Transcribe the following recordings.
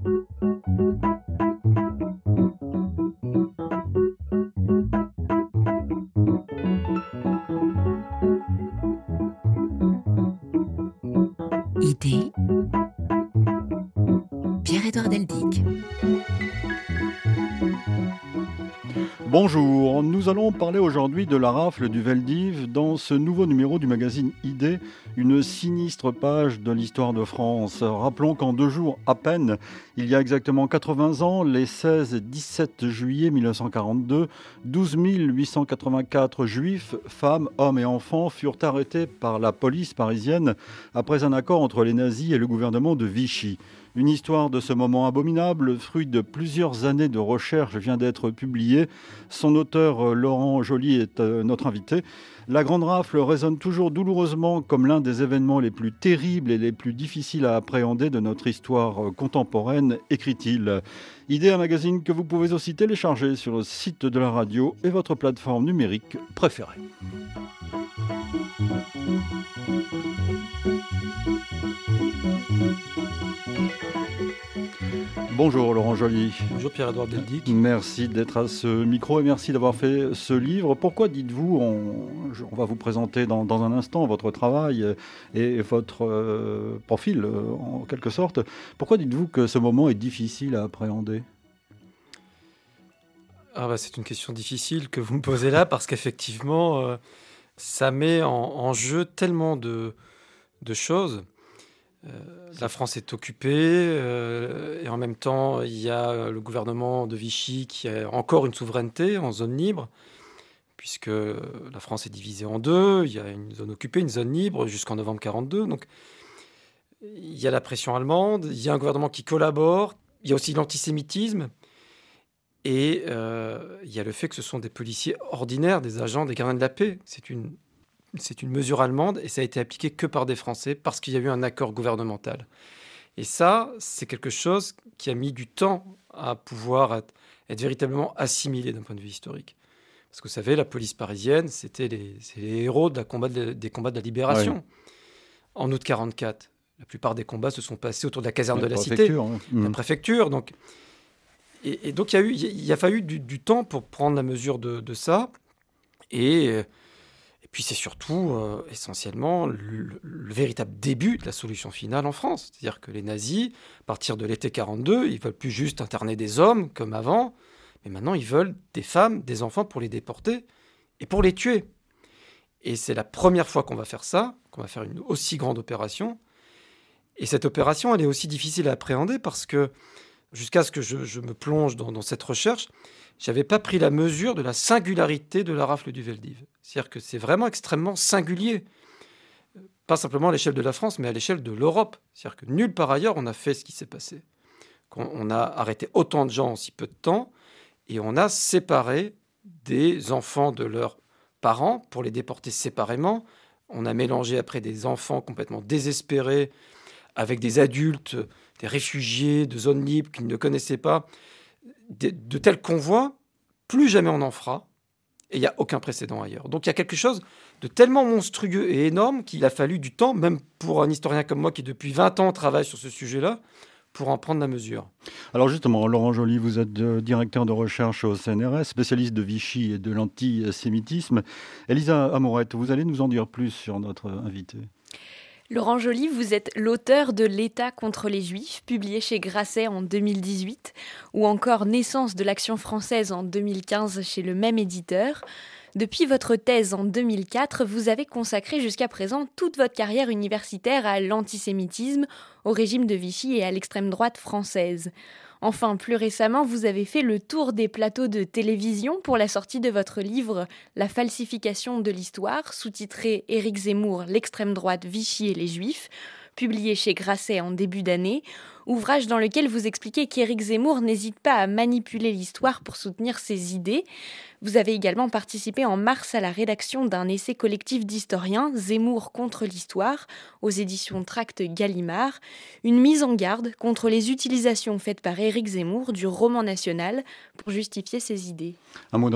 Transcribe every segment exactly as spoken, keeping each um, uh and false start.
Idée, Pierre-Édouard Deldic. Bonjour, nous allons parler aujourd'hui de la rafle du Veldiv dans ce nouveau numéro du magazine Idée, une sinistre page de l'histoire de France. Rappelons qu'en deux jours à peine, il y a exactement quatre-vingts ans, les seize et dix-sept juillet mille neuf cent quarante-deux, douze mille huit cent quatre-vingt-quatre juifs, femmes, hommes et enfants furent arrêtés par la police parisienne après un accord entre les nazis et le gouvernement de Vichy. Une histoire de ce moment abominable, fruit de plusieurs années de recherche, vient d'être publiée. Son auteur, Laurent Joly, est notre invité. La Grande Rafle résonne toujours douloureusement comme l'un des événements les plus terribles et les plus difficiles à appréhender de notre histoire contemporaine, écrit-il. Idée, un magazine que vous pouvez aussi télécharger sur le site de la radio et votre plateforme numérique préférée. Bonjour Laurent Joly. Bonjour Pierre-Édouard Deldic. Merci d'être à ce micro et merci d'avoir fait ce livre. Pourquoi dites-vous, on, on va vous présenter dans, dans un instant votre travail et votre euh, profil en quelque sorte, pourquoi dites-vous que ce moment est difficile à appréhender ? Ah bah c'est une question difficile que vous me posez là parce qu'effectivement euh, ça met en, en jeu tellement de, de choses. Euh, la France est occupée euh, et en même temps il y a le gouvernement de Vichy qui a encore une souveraineté en zone libre puisque la France est divisée en deux, il y a une zone occupée, une zone libre jusqu'en novembre quarante-deux, donc il y a la pression allemande, il y a un gouvernement qui collabore, il y a aussi l'antisémitisme et euh, il y a le fait que ce sont des policiers ordinaires, des agents des gardiens de la paix. C'est une C'est une mesure allemande et ça a été appliqué que par des Français parce qu'il y a eu un accord gouvernemental. Et ça, c'est quelque chose qui a mis du temps à pouvoir être, être véritablement assimilé d'un point de vue historique. Parce que vous savez, la police parisienne, c'était les, c'est les héros de la combat de, des combats de la libération. Ouais. En août quarante-quatre, la plupart des combats se sont passés autour de la caserne la de la Cité, hein. mmh. la préfecture. Donc, et, et donc, il y a, eu, il y a fallu du, du temps pour prendre la mesure de, de ça. Et... Et puis c'est surtout, euh, essentiellement, le, le véritable début de la solution finale en France. C'est-à-dire que les nazis, à partir de l'été quarante-deux, ils ne veulent plus juste interner des hommes comme avant, mais maintenant ils veulent des femmes, des enfants pour les déporter et pour les tuer. Et c'est la première fois qu'on va faire ça, qu'on va faire une aussi grande opération. Et cette opération, elle est aussi difficile à appréhender parce que, jusqu'à ce que je, je me plonge dans, dans cette recherche, je n'avais pas pris la mesure de la singularité de la rafle du Veldiv. C'est-à-dire que c'est vraiment extrêmement singulier. Pas simplement à l'échelle de la France, mais à l'échelle de l'Europe. C'est-à-dire que nulle part ailleurs, on a fait ce qui s'est passé. On, on a arrêté autant de gens en si peu de temps et on a séparé des enfants de leurs parents pour les déporter séparément. On a mélangé après des enfants complètement désespérés avec des adultes, des réfugiés de zones libres qu'ils ne connaissaient pas. De, de tels convois, plus jamais on en fera, et il n'y a aucun précédent ailleurs. Donc il y a quelque chose de tellement monstrueux et énorme qu'il a fallu du temps, même pour un historien comme moi qui depuis vingt ans travaille sur ce sujet-là, pour en prendre la mesure. Alors justement, Laurent Joly, vous êtes directeur de recherche au C N R S, spécialiste de Vichy et de l'antisémitisme. Elisa Amourette, vous allez nous en dire plus sur notre invité. Laurent Joly, vous êtes l'auteur de L'État contre les Juifs, publié chez Grasset en deux mille dix-huit, ou encore Naissance de l'Action française en deux mille quinze chez le même éditeur. Depuis votre thèse en deux mille quatre, vous avez consacré jusqu'à présent toute votre carrière universitaire à l'antisémitisme, au régime de Vichy et à l'extrême droite française. Enfin, plus récemment, vous avez fait le tour des plateaux de télévision pour la sortie de votre livre « La falsification de l'histoire », sous-titré « Éric Zemmour, l'extrême droite, Vichy et les Juifs », publié chez Grasset en début d'année, ouvrage dans lequel vous expliquez qu'Éric Zemmour n'hésite pas à manipuler l'histoire pour soutenir ses idées. Vous avez également participé en mars à la rédaction d'un essai collectif d'historiens, Zemmour contre l'histoire, aux éditions Tract Gallimard, une mise en garde contre les utilisations faites par Éric Zemmour du roman national pour justifier ses idées. Un mot de réaction ?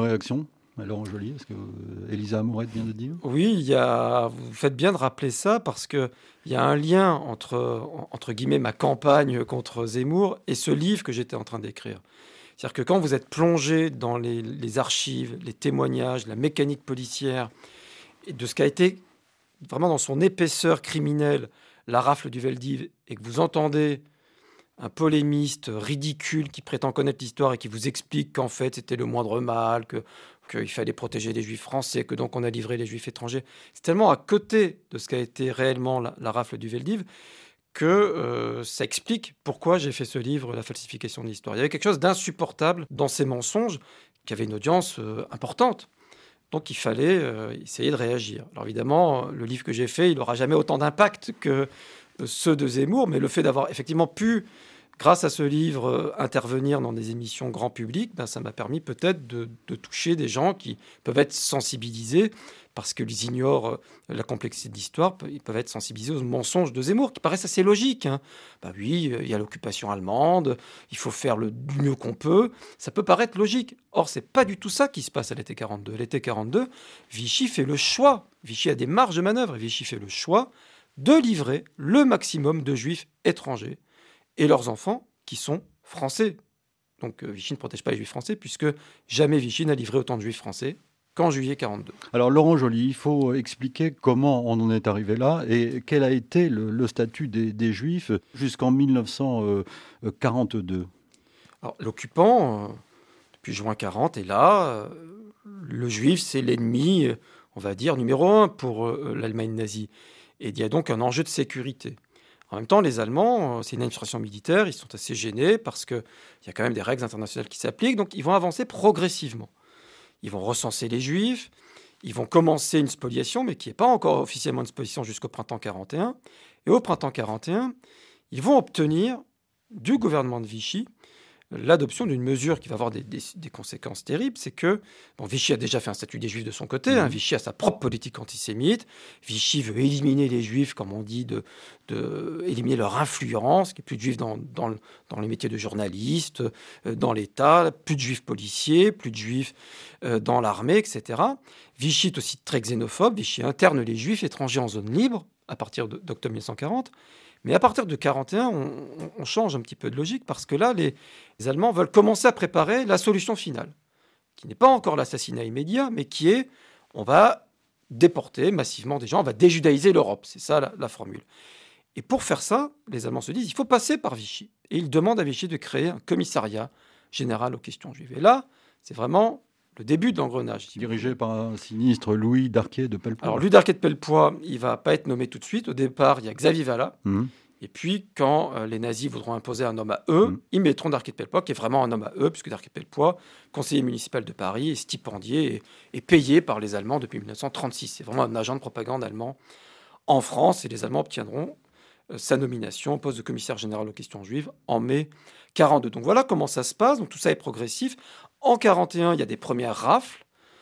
Laurent Joly, est-ce que euh, Elisa Amourette vient de dire? Oui, il y a, vous faites bien de rappeler ça parce qu'il y a un lien entre, entre guillemets, ma campagne contre Zemmour et ce livre que j'étais en train d'écrire. C'est-à-dire que quand vous êtes plongé dans les, les archives, les témoignages, la mécanique policière, et de ce qu'a été vraiment dans son épaisseur criminelle, la rafle du Veldiv, et que vous entendez un polémiste ridicule qui prétend connaître l'histoire et qui vous explique qu'en fait c'était le moindre mal, que, qu'il fallait protéger les juifs français, que donc on a livré les juifs étrangers. C'est tellement à côté de ce qu'a été réellement la, la rafle du Veldiv que euh, ça explique pourquoi j'ai fait ce livre, La falsification de l'histoire. Il y avait quelque chose d'insupportable dans ces mensonges qui avaient une audience euh, importante. Donc il fallait euh, essayer de réagir. Alors évidemment, le livre que j'ai fait, il n'aura jamais autant d'impact que euh, ceux de Zemmour, mais le fait d'avoir effectivement pu, grâce à ce livre, euh, intervenir dans des émissions grand public, ben, ça m'a permis peut-être de, de toucher des gens qui peuvent être sensibilisés parce qu'ils ignorent euh, la complexité de l'histoire, ils peuvent être sensibilisés aux mensonges de Zemmour, qui paraissent assez logiques. Hein. Ben oui, euh, il y a l'occupation allemande, il faut faire le mieux qu'on peut. Ça peut paraître logique. Or, c'est pas du tout ça qui se passe à l'été quarante-deux. À l'été quarante-deux, Vichy fait le choix, Vichy a des marges de manœuvre, et Vichy fait le choix de livrer le maximum de juifs étrangers et leurs enfants qui sont français. Donc euh, Vichy ne protège pas les juifs français, puisque jamais Vichy n'a livré autant de juifs français qu'en juillet quarante-deux. Alors Laurent Joly, il faut expliquer comment on en est arrivé là et quel a été le, le statut des, des Juifs jusqu'en mille neuf cent quarante-deux. Alors, l'occupant, euh, depuis juin quarante, est là. Euh, le Juif, c'est l'ennemi, euh, on va dire, numéro un pour euh, l'Allemagne nazie. Et il y a donc un enjeu de sécurité. En même temps, les Allemands, euh, c'est une administration militaire, ils sont assez gênés parce qu'il y a quand même des règles internationales qui s'appliquent, donc ils vont avancer progressivement. Ils vont recenser les Juifs, ils vont commencer une spoliation, mais qui n'est pas encore officiellement une spoliation jusqu'au printemps quarante et un. Et au printemps quarante et un, ils vont obtenir du gouvernement de Vichy l'adoption d'une mesure qui va avoir des, des, des conséquences terribles. C'est que bon, Vichy a déjà fait un statut des Juifs de son côté. Mmh. Hein, Vichy a sa propre politique antisémite. Vichy veut éliminer les Juifs, comme on dit, de, de éliminer leur influence, qu'il n'y ait plus de Juifs dans, dans, dans les métiers de journaliste, euh, dans l'État, plus de Juifs policiers, plus de Juifs euh, dans l'armée, et cetera. Vichy est aussi très xénophobe. Vichy interne les Juifs étrangers en zone libre à partir de, d'octobre mille neuf cent quarante. Mais à partir de quarante et un, on, on change un petit peu de logique parce que là, les, les Allemands veulent commencer à préparer la solution finale, qui n'est pas encore l'assassinat immédiat, mais qui est on va déporter massivement des gens, on va déjudaïser l'Europe. C'est ça la, la formule. Et pour faire ça, les Allemands se disent il faut passer par Vichy. Et ils demandent à Vichy de créer un commissariat général aux questions juives. Et là, c'est vraiment le début de l'engrenage. Si Dirigé par un sinistre Louis Darquet de Pellepoix. Alors, Louis Darquet de Pellepoix, il ne va pas être nommé tout de suite. Au départ, il y a Xavier Vallat. Mmh. Et puis, quand euh, les nazis voudront imposer un homme à eux, mmh. ils mettront Darquet de Pellepoix, qui est vraiment un homme à eux, puisque Darquet de Pellepoix, conseiller municipal de Paris, est stipendié et, et payé par les Allemands depuis mille neuf cent trente-six. C'est vraiment un agent de propagande allemand en France. Et les Allemands obtiendront euh, sa nomination au poste de commissaire général aux questions juives en mai quarante-deux. Donc voilà comment ça se passe. Donc tout ça est progressif. En quarante et un, il y a des premières rafles.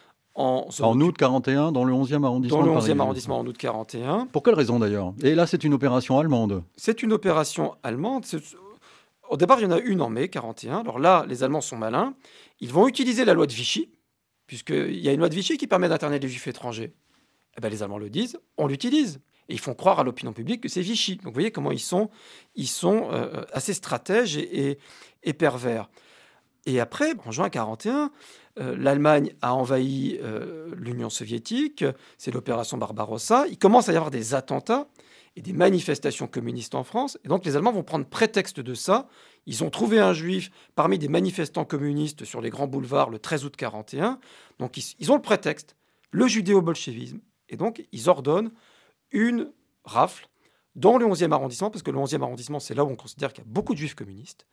En, en août quarante et un, dans le onzième arrondissement. Dans le onzième arrondissement, en août quarante et un. Pour quelle raison d'ailleurs? Et là, c'est une opération allemande. C'est une opération allemande. C'est... Au départ, il y en a une en mai quarante et un. Alors là, les Allemands sont malins. Ils vont utiliser la loi de Vichy, puisqu'il y a une loi de Vichy qui permet d'interner les Juifs étrangers. Eh bien, les Allemands le disent, on l'utilise. Et ils font croire à l'opinion publique que c'est Vichy. Donc vous voyez comment ils sont, ils sont euh, assez stratèges et, et, et pervers. Et après, en juin quarante et un, euh, l'Allemagne a envahi euh, l'Union soviétique, c'est l'opération Barbarossa. Il commence à y avoir des attentats et des manifestations communistes en France. Et donc les Allemands vont prendre prétexte de ça. Ils ont trouvé un juif parmi des manifestants communistes sur les grands boulevards le treize août quarante et un. Donc ils, ils ont le prétexte, le judéo-bolchevisme. Et donc ils ordonnent une rafle dans le onzième arrondissement, parce que le onzième arrondissement, c'est là où on considère qu'il y a beaucoup de juifs communistes.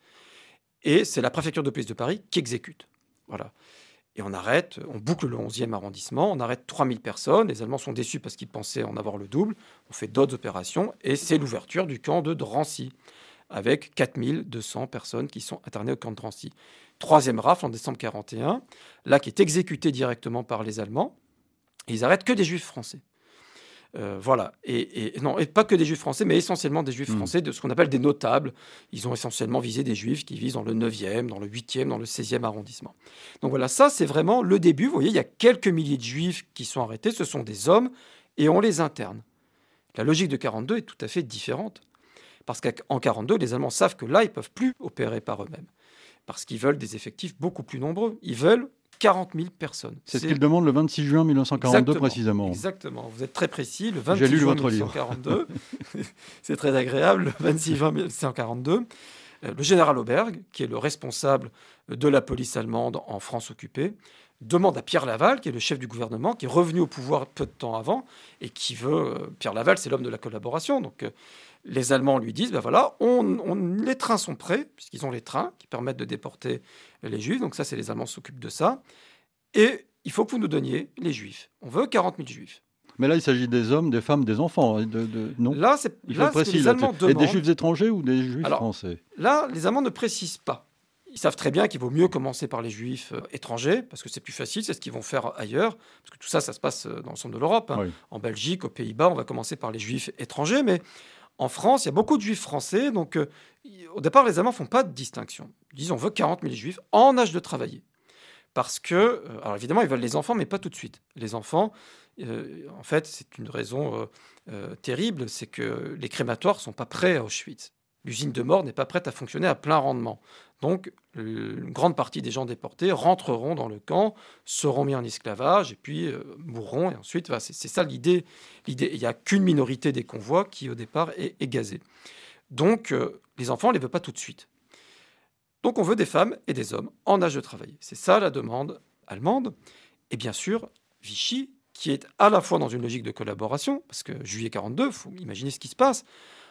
Et c'est la préfecture de police de Paris qui exécute. Voilà. Et on arrête, on boucle le onzième arrondissement, on arrête trois mille personnes. Les Allemands sont déçus parce qu'ils pensaient en avoir le double. On fait d'autres opérations et c'est l'ouverture du camp de Drancy, avec quatre mille deux cents personnes qui sont internées au camp de Drancy. Troisième rafle en décembre quarante et un, là qui est exécutée directement par les Allemands. Et ils arrêtent que des Juifs français. Euh, voilà. Et, et, non, et pas que des juifs français, mais essentiellement des juifs mmh. français, de ce qu'on appelle des notables. Ils ont essentiellement visé des juifs qui vivent dans le neuvième, dans le huitième, dans le seizième arrondissement. Donc voilà, ça c'est vraiment le début. Vous voyez, il y a quelques milliers de juifs qui sont arrêtés. Ce sont des hommes et on les interne. La logique de quarante-deux est tout à fait différente. Parce qu'en quarante-deux, les Allemands savent que là, ils ne peuvent plus opérer par eux-mêmes. Parce qu'ils veulent des effectifs beaucoup plus nombreux. Ils veulent quarante mille personnes. C'est, c'est ce qu'ils demandent le vingt-six juin mille neuf cent quarante-deux exactement, précisément. Exactement. Vous êtes très précis. Le vingt-six J'ai lu juin votre mille neuf cent quarante-deux. C'est très agréable. Le vingt-six juin mille neuf cent quarante-deux. Le général Auberg, qui est le responsable de la police allemande en France occupée, demande à Pierre Laval, qui est le chef du gouvernement, qui est revenu au pouvoir peu de temps avant, et qui veut... Pierre Laval, c'est l'homme de la collaboration. Donc, les Allemands lui disent, ben voilà, on, on, les trains sont prêts, puisqu'ils ont les trains qui permettent de déporter les Juifs. Donc ça, c'est les Allemands qui s'occupent de ça. Et il faut que vous nous donniez les Juifs. On veut quarante mille Juifs. Mais là, il s'agit des hommes, des femmes, des enfants. De, de, non Là, c'est, il faut là, le préciser, les Allemands demandent... Et des Juifs étrangers ou des Juifs Alors, français? Là, les Allemands ne précisent pas. Ils savent très bien qu'il vaut mieux commencer par les Juifs euh, étrangers, parce que c'est plus facile, c'est ce qu'ils vont faire ailleurs, parce que tout ça, ça se passe dans l'ensemble de l'Europe. Hein. Oui. En Belgique, aux Pays-Bas, on va commencer par les Juifs étrangers, mais en France, il y a beaucoup de Juifs français, donc euh, au départ, les Allemands ne font pas de distinction. Ils disent on veut quarante mille Juifs en âge de travailler. Parce que, euh, alors évidemment, ils veulent les enfants, mais pas tout de suite. Les enfants, euh, en fait, c'est une raison euh, euh, terrible, c'est que les crématoires ne sont pas prêts à Auschwitz. L'usine de mort n'est pas prête à fonctionner à plein rendement. Donc, une grande partie des gens déportés rentreront dans le camp, seront mis en esclavage et puis euh, mourront. Et ensuite, voilà, c'est, c'est ça l'idée. l'idée. Il n'y a qu'une minorité des convois qui, au départ, est, est gazée. Donc, euh, les enfants, on ne les veut pas tout de suite. Donc, on veut des femmes et des hommes en âge de travailler. C'est ça la demande allemande. Et bien sûr, Vichy, qui est à la fois dans une logique de collaboration, parce que juillet quarante-deux, il faut imaginer ce qui se passe.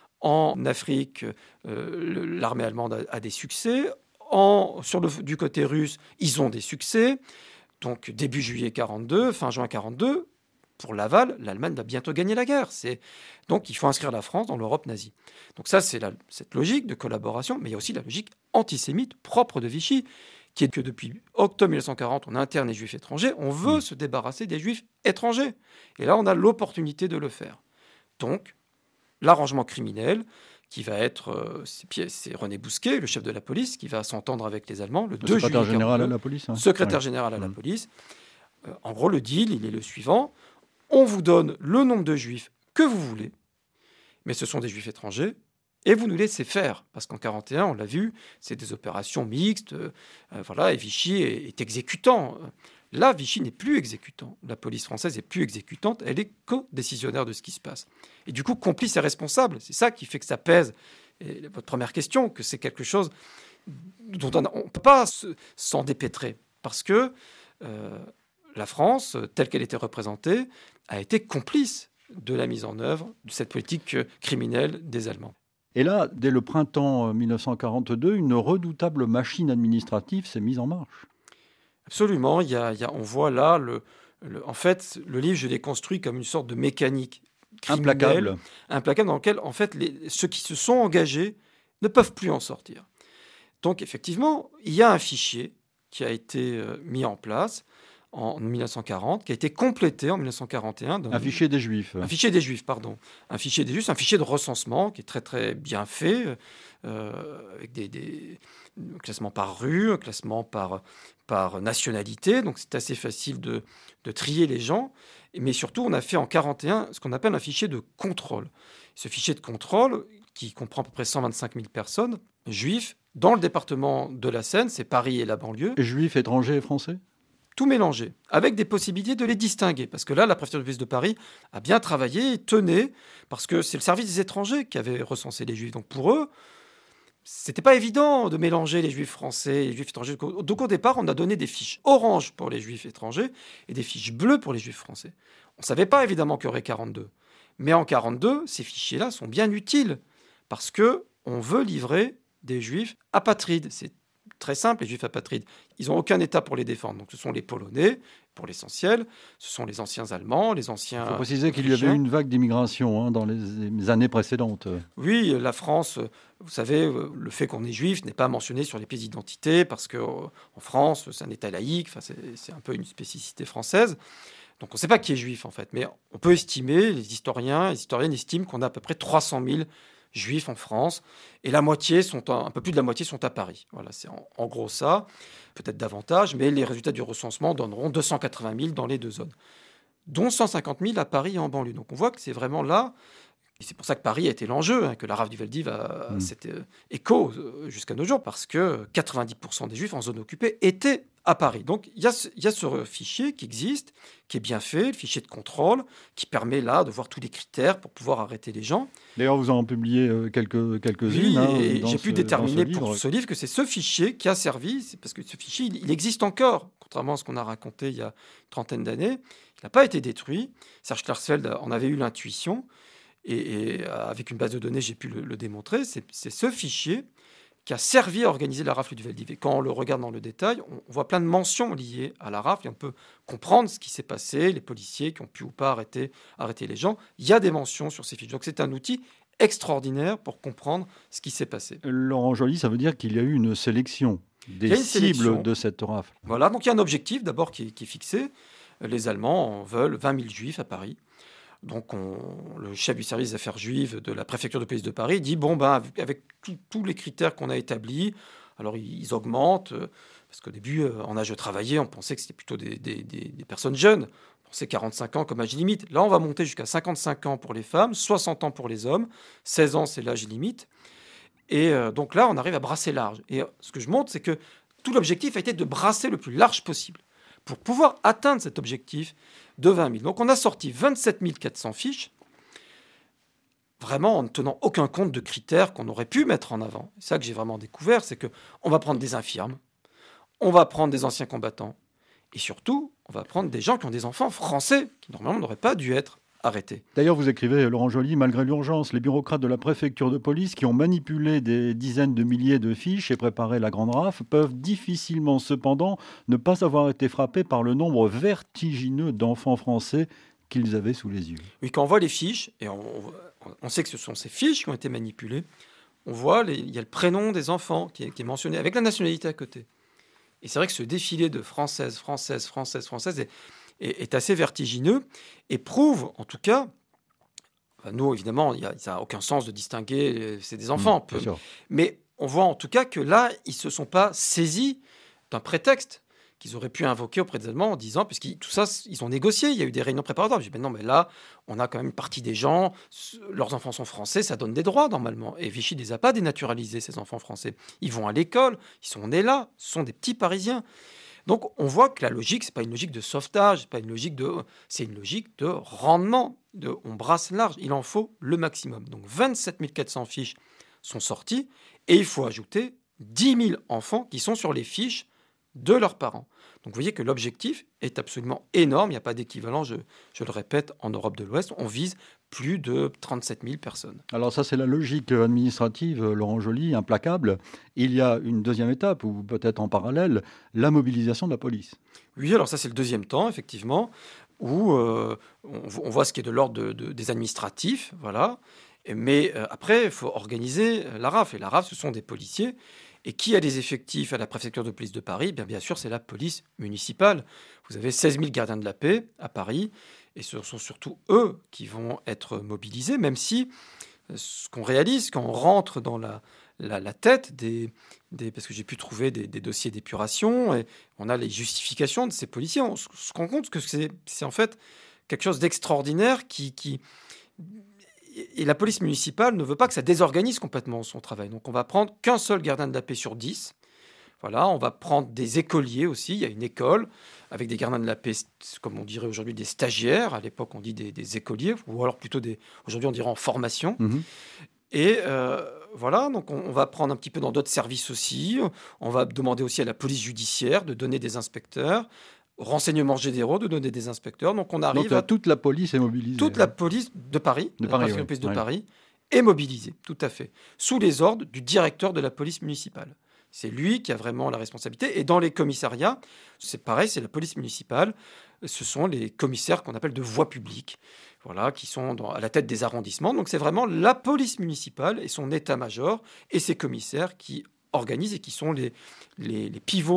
En Afrique, euh, l'armée allemande a, a des succès. En, sur le, du côté russe, ils ont des succès. Donc, début juillet quarante-deux, fin juin quarante-deux, pour Laval, l'Allemagne va bientôt gagner la guerre. C'est... Donc, il faut inscrire la France dans l'Europe nazie. Donc ça, c'est la, cette logique de collaboration, mais il y a aussi la logique antisémite propre de Vichy, qui est que depuis octobre mille neuf cent quarante, on interne les Juifs étrangers. On veut mmh. se débarrasser des Juifs étrangers. Et là, on a l'opportunité de le faire. Donc, l'arrangement criminel, qui va être... Euh, c'est, c'est René Bousquet, le chef de la police, qui va s'entendre avec les Allemands le, le deux juillet. Secrétaire général à la police. Hein. Secrétaire ouais. général à mmh. la police. Euh, en gros, le deal, il est le suivant. On vous donne le nombre de Juifs que vous voulez, mais ce sont des Juifs étrangers, et vous nous laissez faire. Parce qu'en quarante et un, on l'a vu, c'est des opérations mixtes, euh, voilà, et Vichy est, est exécutant. Là, Vichy n'est plus exécutant. La police française n'est plus exécutante, elle est co-décisionnaire de ce qui se passe. Et du coup, complice et responsable. C'est ça qui fait que ça pèse. Et votre première question, que c'est quelque chose dont on ne peut pas se, s'en dépêtrer. Parce que euh, la France, telle qu'elle était représentée, a été complice de la mise en œuvre de cette politique criminelle des Allemands. Et là, dès le printemps mille neuf cent quarante-deux, une redoutable machine administrative s'est mise en marche. Absolument. Il y a, il y a, on voit là, le, le, en fait, le livre, je l'ai construit comme une sorte de mécanique criminelle, implacable, implacable dans lequel, en fait, les, ceux qui se sont engagés ne peuvent plus en sortir. Donc, effectivement, il y a un fichier qui a été euh, mis en place en mille neuf cent quarante, qui a été complété en mille neuf cent quarante et un. Un fichier des Juifs. Un fichier des Juifs, pardon. Un fichier des Juifs, un fichier de recensement qui est très, très bien fait, euh, avec des, des un classement par rue, un classement par, par nationalité. Donc, c'est assez facile de, de trier les gens. Mais surtout, on a fait en quarante et un ce qu'on appelle un fichier de contrôle. Ce fichier de contrôle, qui comprend à peu près cent vingt-cinq mille personnes, juifs, dans le département de la Seine, c'est Paris et la banlieue. Et juifs, étrangers et français ? Tout mélangé, avec des possibilités de les distinguer. Parce que là, la préfecture de police de Paris a bien travaillé et tenait, parce que c'est le service des étrangers qui avait recensé les Juifs. Donc pour eux, c'était pas évident de mélanger les Juifs français et les Juifs étrangers. Donc au départ, on a donné des fiches oranges pour les Juifs étrangers et des fiches bleues pour les Juifs français. On ne savait pas évidemment qu'il y aurait quarante-deux. Mais en quarante-deux, ces fichiers-là sont bien utiles, parce qu'on veut livrer des Juifs apatrides. C'est très simple, les Juifs apatrides, ils n'ont aucun État pour les défendre. Donc ce sont les Polonais, pour l'essentiel, ce sont les anciens Allemands, les anciens... Il faut préciser qu'il y avait eu une vague d'immigration hein, dans les années précédentes. Oui, la France, vous savez, le fait qu'on est juif n'est pas mentionné sur les pièces d'identité, parce qu'en France, c'est un État laïque, enfin, c'est, c'est un peu une spécificité française. Donc on ne sait pas qui est juif en fait, mais on peut estimer, les historiens, les historiennes estiment qu'on a à peu près trois cent mille juifs en France, et la moitié sont, en, un peu plus de la moitié sont à Paris. Voilà, c'est en, en gros ça, peut-être davantage, mais les résultats du recensement donneront deux cent quatre-vingt mille dans les deux zones, dont cent cinquante mille à Paris et en banlieue. Donc on voit que c'est vraiment là, et c'est pour ça que Paris a été l'enjeu, hein, que la rafle du Veldiv a mmh. cet euh, écho euh, jusqu'à nos jours, parce que quatre-vingt-dix pour cent des juifs en zone occupée étaient à Paris. Donc il y, y a ce fichier qui existe, qui est bien fait, le fichier de contrôle, qui permet là de voir tous les critères pour pouvoir arrêter les gens. D'ailleurs, vous en publiez euh, quelques, quelques-unes. Oui, hein, et j'ai ce, pu déterminer ce pour ce livre que c'est ce fichier qui a servi, c'est parce que ce fichier, il, il existe encore, contrairement à ce qu'on a raconté il y a une trentaine d'années. Il n'a pas été détruit. Serge Klarsfeld en avait eu l'intuition, et, et avec une base de données, j'ai pu le, le démontrer. C'est, c'est ce fichier qui a servi à organiser la rafle du Veldiv. Et quand on le regarde dans le détail, on voit plein de mentions liées à la rafle et on peut comprendre ce qui s'est passé, les policiers qui ont pu ou pas arrêter, arrêter les gens. Il y a des mentions sur ces fiches. Donc c'est un outil extraordinaire pour comprendre ce qui s'est passé. Laurent Joly, ça veut dire qu'il y a eu une sélection des une cibles sélection. de cette rafle. Voilà, donc il y a un objectif d'abord qui est, qui est fixé. Les Allemands en veulent vingt mille juifs à Paris. Donc, on, le chef du service des affaires juives de la préfecture de police de Paris dit bon, ben, avec tous les critères qu'on a établis, alors ils, ils augmentent, euh, parce qu'au début, euh, en âge de travailler, on pensait que c'était plutôt des, des, des, des personnes jeunes. On pensait quarante-cinq ans comme âge limite. Là, on va monter jusqu'à cinquante-cinq ans pour les femmes, soixante ans pour les hommes, seize ans, c'est l'âge limite. Et euh, donc là, on arrive à brasser large. Et euh, ce que je montre, c'est que tout l'objectif a été de brasser le plus large possible pour pouvoir atteindre cet objectif de vingt mille. Donc on a sorti vingt-sept mille quatre cents fiches, vraiment en ne tenant aucun compte de critères qu'on aurait pu mettre en avant. C'est ça que j'ai vraiment découvert, c'est qu'on va prendre des infirmes, on va prendre des anciens combattants, et surtout, on va prendre des gens qui ont des enfants français, qui normalement n'auraient pas dû être arrêtés. D'ailleurs, vous écrivez, Laurent Joly, malgré l'urgence, les bureaucrates de la préfecture de police qui ont manipulé des dizaines de milliers de fiches et préparé la grande rafle peuvent difficilement, cependant, ne pas avoir été frappés par le nombre vertigineux d'enfants français qu'ils avaient sous les yeux. Oui, quand on voit les fiches, et on, on sait que ce sont ces fiches qui ont été manipulées, on voit, les, il y a le prénom des enfants qui est, qui est mentionné, avec la nationalité à côté. Et c'est vrai que ce défilé de françaises, françaises, françaises, françaises est, est, est assez vertigineux et prouve, en tout cas, enfin nous, évidemment, il y a, ça n'a aucun sens de distinguer, c'est des enfants, mmh, peu, mais on voit en tout cas que là, ils ne se sont pas saisis d'un prétexte qu'ils auraient pu invoquer auprès des Allemands en disant, puisque tout ça, ils ont négocié, il y a eu des réunions préparatoires. Je dis, mais non, mais là, on a quand même une partie des gens, leurs enfants sont français, ça donne des droits normalement. Et Vichy ne les a pas dénaturalisés, ces enfants français. Ils vont à l'école, ils sont nés là, ce sont des petits Parisiens. Donc on voit que la logique, c'est pas une logique de sauvetage, c'est pas une logique de, c'est une logique de rendement. De, on brasse large, il en faut le maximum. Donc vingt-sept mille quatre cents fiches sont sorties et il faut ajouter dix mille enfants qui sont sur les fiches de leurs parents. Donc vous voyez que l'objectif est absolument énorme. Il n'y a pas d'équivalent, je, je le répète, en Europe de l'Ouest. On vise plus de trente-sept mille personnes. Alors ça, c'est la logique administrative, Laurent Joly, implacable. Il y a une deuxième étape, ou peut-être en parallèle, la mobilisation de la police. Oui, alors ça, c'est le deuxième temps, effectivement, où euh, on, on voit ce qui est de l'ordre de, de, des administratifs, voilà. Mais euh, après, il faut organiser la rafle. Et la rafle, ce sont des policiers. Et qui a des effectifs à la préfecture de police de Paris ? Bien, bien sûr, c'est la police municipale. Vous avez seize mille gardiens de la paix à Paris, et ce sont surtout eux qui vont être mobilisés, même si ce qu'on réalise quand on rentre dans la, la, la tête des, des... Parce que j'ai pu trouver des, des dossiers d'épuration, et on a les justifications de ces policiers. On se rend compte que c'est, c'est en fait quelque chose d'extraordinaire qui... qui Et la police municipale ne veut pas que ça désorganise complètement son travail. Donc on va prendre qu'un seul gardien de la paix sur dix. Voilà, on va prendre des écoliers aussi. Il y a une école avec des gardiens de la paix, comme on dirait aujourd'hui des stagiaires. À l'époque, on dit des, des écoliers, ou alors plutôt des... Aujourd'hui, on dirait en formation. Mmh. Et euh, voilà, donc on, on va prendre un petit peu dans d'autres services aussi. On va demander aussi à la police judiciaire de donner des inspecteurs. Renseignements généraux, de donner des inspecteurs. Donc on arrive Donc, à... toute la police est mobilisée. Toute la police de Paris, de la Paris, police oui. de Paris est mobilisée, tout à fait, sous les ordres du directeur de la police municipale. C'est lui qui a vraiment la responsabilité. Et dans les commissariats, c'est pareil, c'est la police municipale. Ce sont les commissaires qu'on appelle de voie publique, voilà, qui sont dans, à la tête des arrondissements. Donc c'est vraiment la police municipale et son état-major et ses commissaires qui organisent et qui sont les, les, les pivots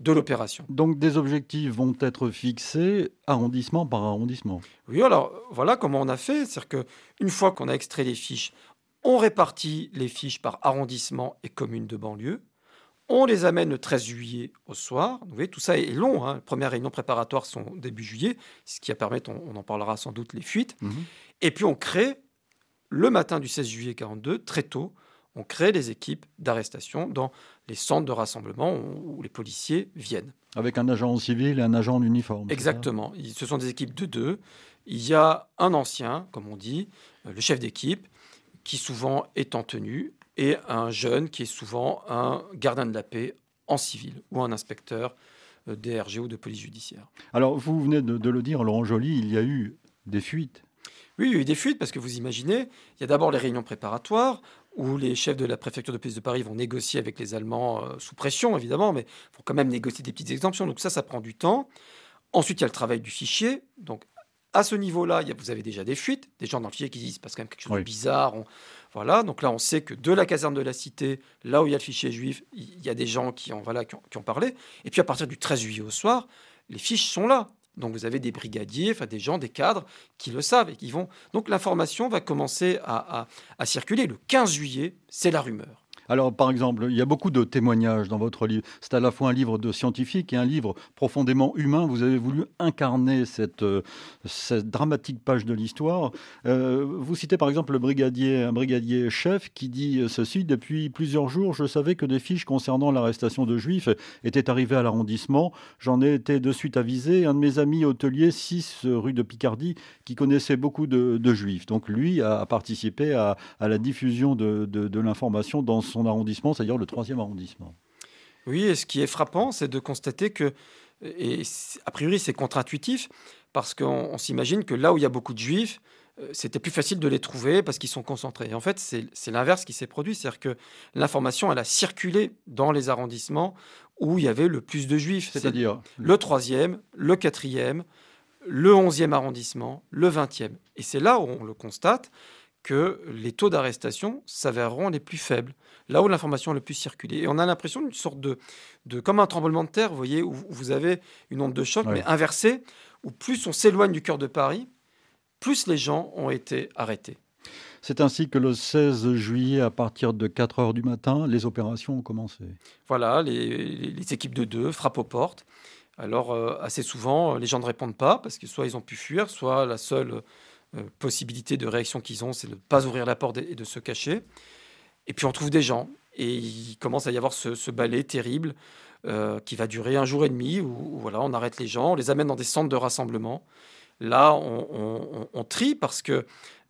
de l'opération. Donc des objectifs vont être fixés arrondissement par arrondissement. Oui, alors voilà comment on a fait. C'est-à-dire qu'une fois qu'on a extrait les fiches, on répartit les fiches par arrondissement et commune de banlieue. On les amène le treize juillet au soir. Vous voyez, tout ça est long. Hein. Les premières réunions préparatoires sont début juillet, ce qui va permettre, on, on en parlera sans doute, les fuites. Mmh. Et puis on crée, le matin du seize juillet quarante-deux, très tôt, on crée les équipes d'arrestation dans les centres de rassemblement où les policiers viennent. Avec un agent en civil et un agent en uniforme. Exactement. Ce sont des équipes de deux. Il y a un ancien, comme on dit, le chef d'équipe, qui souvent est en tenue, et un jeune qui est souvent un gardien de la paix en civil ou un inspecteur D R G ou de police judiciaire. Alors, vous venez de, de le dire, Laurent Joly, il y a eu des fuites. Oui, il y a eu des fuites parce que vous imaginez, il y a d'abord les réunions préparatoires où les chefs de la préfecture de police de Paris vont négocier avec les Allemands euh, sous pression, évidemment, mais il faut quand même négocier des petites exemptions. Donc ça, ça prend du temps. Ensuite, il y a le travail du fichier. Donc, à ce niveau-là, il y a, vous avez déjà des fuites, des gens dans le fichier qui disent qu'il se passe quand même quelque chose oui. de bizarre. On, voilà, donc là, on sait que de la caserne de la Cité, là où il y a le fichier juif, il y a des gens qui ont, voilà, qui ont, qui ont parlé. Et puis, à partir du treize juillet au soir, les fiches sont là. Donc, vous avez des brigadiers, enfin des gens, des cadres qui le savent et qui vont. Donc, l'information va commencer à, à, à circuler. Le quinze juillet, c'est la rumeur. Alors, par exemple, il y a beaucoup de témoignages dans votre livre. C'est à la fois un livre de scientifique et un livre profondément humain. Vous avez voulu incarner cette, euh, cette dramatique page de l'histoire. Euh, vous citez par exemple le brigadier, un brigadier chef qui dit ceci: « Depuis plusieurs jours, je savais que des fiches concernant l'arrestation de Juifs étaient arrivées à l'arrondissement. J'en ai été de suite avisé. Un de mes amis hôteliers, six rue de Picardie, qui connaissait beaucoup de, de Juifs. Donc lui a participé à, à la diffusion de, de, de l'information dans son son arrondissement, c'est-à-dire le troisième arrondissement. » Oui, et ce qui est frappant, c'est de constater que, et a priori c'est contre-intuitif, parce qu'on on s'imagine que là où il y a beaucoup de juifs, c'était plus facile de les trouver parce qu'ils sont concentrés. Et en fait, c'est, c'est l'inverse qui s'est produit, c'est-à-dire que l'information, elle a circulé dans les arrondissements où il y avait le plus de juifs. C'est-à-dire c'est le troisième, le quatrième, le onzième arrondissement, le vingtième. Et c'est là où on le constate, que les taux d'arrestation s'avéreront les plus faibles, là où l'information a le plus circulé. Et on a l'impression d'une sorte de, de comme un tremblement de terre, vous voyez, où vous avez une onde de choc, oui. mais inversée, où plus on s'éloigne du cœur de Paris, plus les gens ont été arrêtés. C'est ainsi que le seize juillet, à partir de quatre heures du matin, les opérations ont commencé. Voilà, les, les, les équipes de deux frappent aux portes. Alors, euh, assez souvent, les gens ne répondent pas, parce que soit ils ont pu fuir, soit la seule Euh, possibilité de réaction qu'ils ont, c'est de ne pas ouvrir la porte et de se cacher. Et puis on trouve des gens, et il commence à y avoir ce, ce balai terrible euh, qui va durer un jour et demi, où, où voilà, on arrête les gens, on les amène dans des centres de rassemblement. Là, on, on, on trie parce que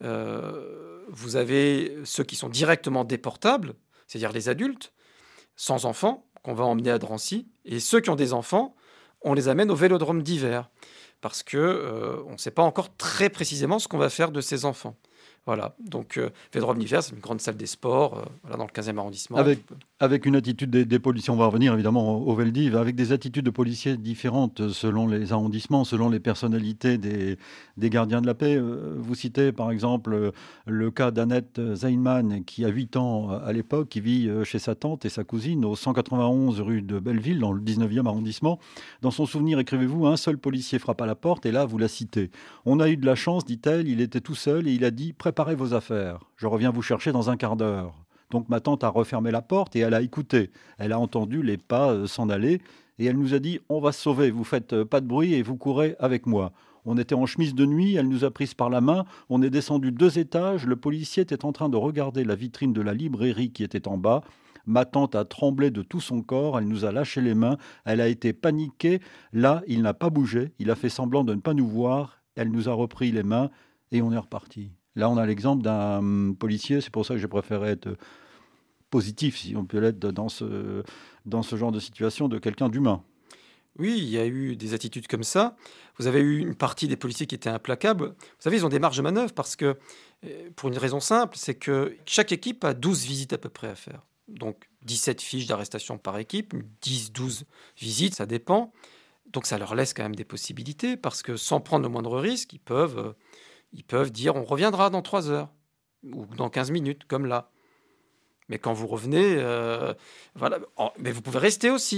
euh, vous avez ceux qui sont directement déportables, c'est-à-dire les adultes, sans enfants, qu'on va emmener à Drancy, et ceux qui ont des enfants, on les amène au vélodrome d'hiver, parce qu'on euh, ne sait pas encore très précisément ce qu'on va faire de ces enfants. Voilà, donc euh, Vélodrome d'hiver, c'est une grande salle des sports, euh, voilà, dans le quinzième arrondissement. Avec, avec une attitude des, des policiers, on va revenir évidemment au, au Veldiv, avec des attitudes de policiers différentes selon les arrondissements, selon les personnalités des, des gardiens de la paix. Vous citez par exemple le cas d'Annette Zeinman, qui a huit ans à l'époque, qui vit chez sa tante et sa cousine au cent quatre-vingt-onze rue de Belleville, dans le dix-neuvième arrondissement. Dans son souvenir, écrivez-vous, un seul policier frappe à la porte, et là, vous la citez. On a eu de la chance, dit-elle, il était tout seul et il a dit « Préparez vos affaires, je reviens vous chercher dans un quart d'heure ». Donc ma tante a refermé la porte et elle a écouté. Elle a entendu les pas s'en aller et elle nous a dit « On va se sauver, vous faites pas de bruit et vous courez avec moi ». On était en chemise de nuit, elle nous a prises par la main, on est descendu deux étages, le policier était en train de regarder la vitrine de la librairie qui était en bas. Ma tante a tremblé de tout son corps, elle nous a lâché les mains, elle a été paniquée. Là, il n'a pas bougé, il a fait semblant de ne pas nous voir, elle nous a repris les mains et on est reparti. Là, on a l'exemple d'un policier, c'est pour ça que j'ai préféré être positif, si on peut l'être, dans ce, dans ce genre de situation, de quelqu'un d'humain. Oui, il y a eu des attitudes comme ça. Vous avez eu une partie des policiers qui étaient implacables. Vous savez, ils ont des marges de manœuvre parce que, pour une raison simple, c'est que chaque équipe a douze visites à peu près à faire. Donc, dix-sept fiches d'arrestation par équipe, dix douze visites, ça dépend. Donc, ça leur laisse quand même des possibilités parce que, sans prendre le moindre risque, ils peuvent... Ils peuvent dire « on reviendra dans trois heures » ou dans quinze minutes, comme là. Mais quand vous revenez, euh, voilà, oh, mais vous pouvez rester aussi.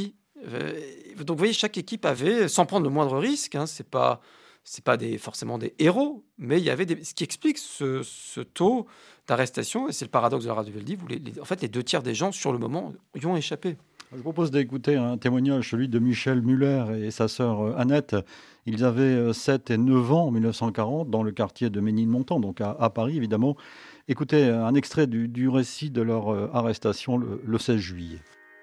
Euh, donc, vous voyez, chaque équipe avait, sans prendre le moindre risque, hein, c'est pas, c'est pas des, forcément des héros, mais il y avait des, ce qui explique ce, ce taux d'arrestation, et c'est le paradoxe de la rafle du Veldiv, où les, les- en fait, les deux tiers des gens, sur le moment, y ont échappé. Je vous propose d'écouter un témoignage, celui de Michel Muller et sa sœur euh, Annette. Ils avaient euh, sept et neuf ans en mille neuf cent quarante dans le quartier de Ménilmontant, donc à, à Paris évidemment. Écoutez euh, un extrait du, du récit de leur euh, arrestation le, le seize juillet.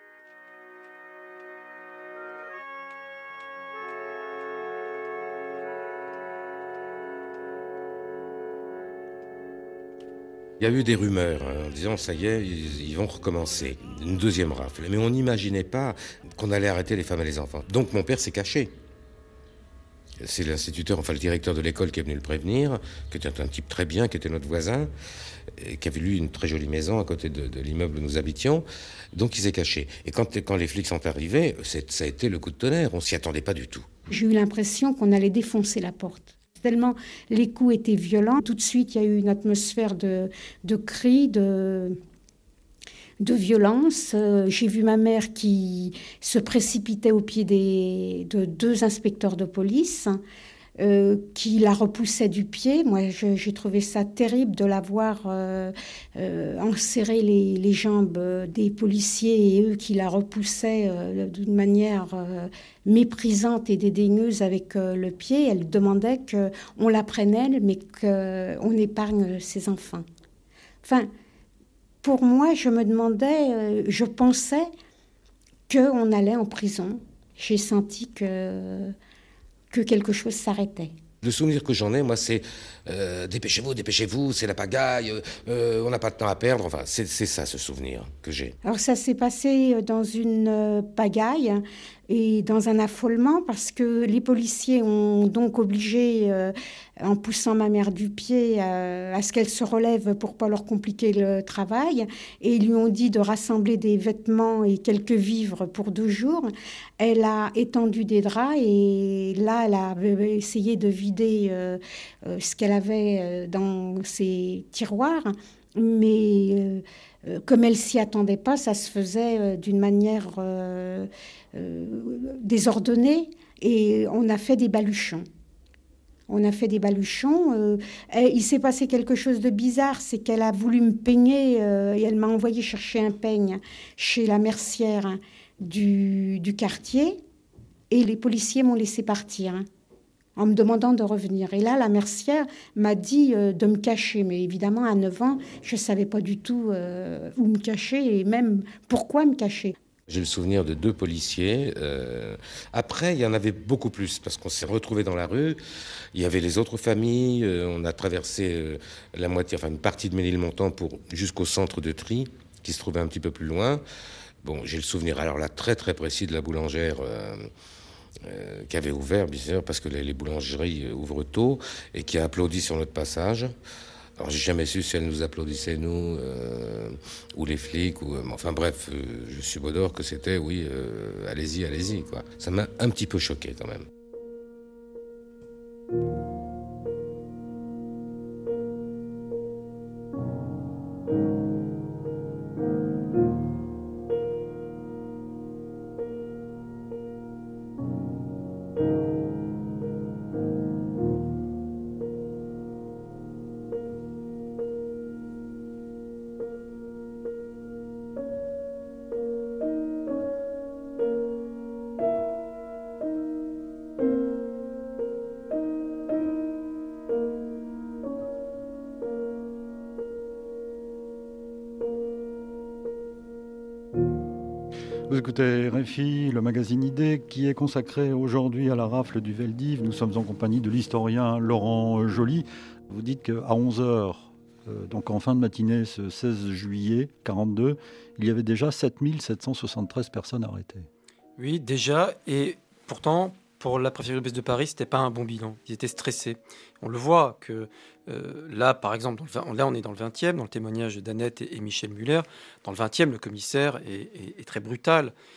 Il y a eu des rumeurs hein, en disant ça y est, ils, ils vont recommencer, une deuxième rafle. Mais on n'imaginait pas qu'on allait arrêter les femmes et les enfants. Donc mon père s'est caché. C'est l'instituteur, enfin le directeur de l'école qui est venu le prévenir, qui était un type très bien, qui était notre voisin, et qui avait lui une très jolie maison à côté de, de l'immeuble où nous habitions. Donc il s'est caché. Et quand, quand les flics sont arrivés, c'est, ça a été le coup de tonnerre, on s'y attendait pas du tout. J'ai eu l'impression qu'on allait défoncer la porte. Tellement les coups étaient violents. Tout de suite, il y a eu une atmosphère de, de cris, de, de violence. Euh, j'ai vu ma mère qui se précipitait au pied des, de deux inspecteurs de police, euh, qui la repoussaient du pied. Moi, je, j'ai trouvé ça terrible de la voir euh, euh, enserrer les, les jambes des policiers et eux qui la repoussaient euh, d'une manière euh, méprisante et dédaigneuse avec euh, le pied. Elle demandait qu'on la prenne elle, mais qu'on épargne ses enfants. Enfin, pour moi, je me demandais, euh, je pensais qu'on allait en prison. J'ai senti que... que quelque chose s'arrêtait. Le souvenir que j'en ai, moi, c'est euh, dépêchez-vous, dépêchez-vous, c'est la pagaille, euh, on n'a pas de temps à perdre. Enfin, c'est, c'est ça, ce souvenir que j'ai. Alors ça s'est passé dans une euh, pagaille et dans un affolement parce que les policiers ont donc obligé, euh, en poussant ma mère du pied, euh, à ce qu'elle se relève pour pas leur compliquer le travail, et ils lui ont dit de rassembler des vêtements et quelques vivres pour deux jours. Elle a étendu des draps et là, elle a essayé de vider euh, euh, ce qu'elle avait euh, dans ses tiroirs, mais euh, euh, comme elle s'y attendait pas, ça se faisait euh, d'une manière euh, euh, désordonnée et on a fait des baluchons. On a fait des baluchons. Euh, et il s'est passé quelque chose de bizarre, c'est qu'elle a voulu me peigner euh, et elle m'a envoyé chercher un peigne chez la mercière du, du quartier et les policiers m'ont laissé partir, hein, en me demandant de revenir. Et là, la mercière m'a dit euh, de me cacher. Mais évidemment, à neuf ans, je ne savais pas du tout euh, où me cacher et même pourquoi me cacher. J'ai le souvenir de deux policiers. Euh, après, il y en avait beaucoup plus parce qu'on s'est retrouvés dans la rue. Il y avait les autres familles. Euh, on a traversé euh, la moitié, enfin une partie de Ménilmontant pour jusqu'au centre de Trie, qui se trouvait un petit peu plus loin. Bon, j'ai le souvenir alors là très très précis de la boulangère euh, euh, qui avait ouvert, bien sûr, parce que les, les boulangeries ouvrent tôt et qui a applaudi sur notre passage. Alors j'ai jamais su si elle nous applaudissait nous euh, ou les flics ou euh, enfin bref, euh, je subodore que c'était oui, euh, allez-y, allez-y quoi. Ça m'a un petit peu choqué quand même. Vous écoutez R F I, le magazine Idée, qui est consacré aujourd'hui à la rafle du Veldiv. Nous sommes en compagnie de l'historien Laurent Joly. Vous dites qu'à onze heures, euh, donc en fin de matinée, ce seize juillet quarante-deux, il y avait déjà sept mille sept cent soixante-treize personnes arrêtées. Oui, déjà, et pourtant, pour la préfecture de police de Paris, c'était pas un bon bilan. Ils étaient stressés. On le voit que euh, là, par exemple, dans le, là, on est dans le vingtième, dans le témoignage d'Annette et, et Michel Muller. Dans le vingtième, le commissaire est, est, est très brutal.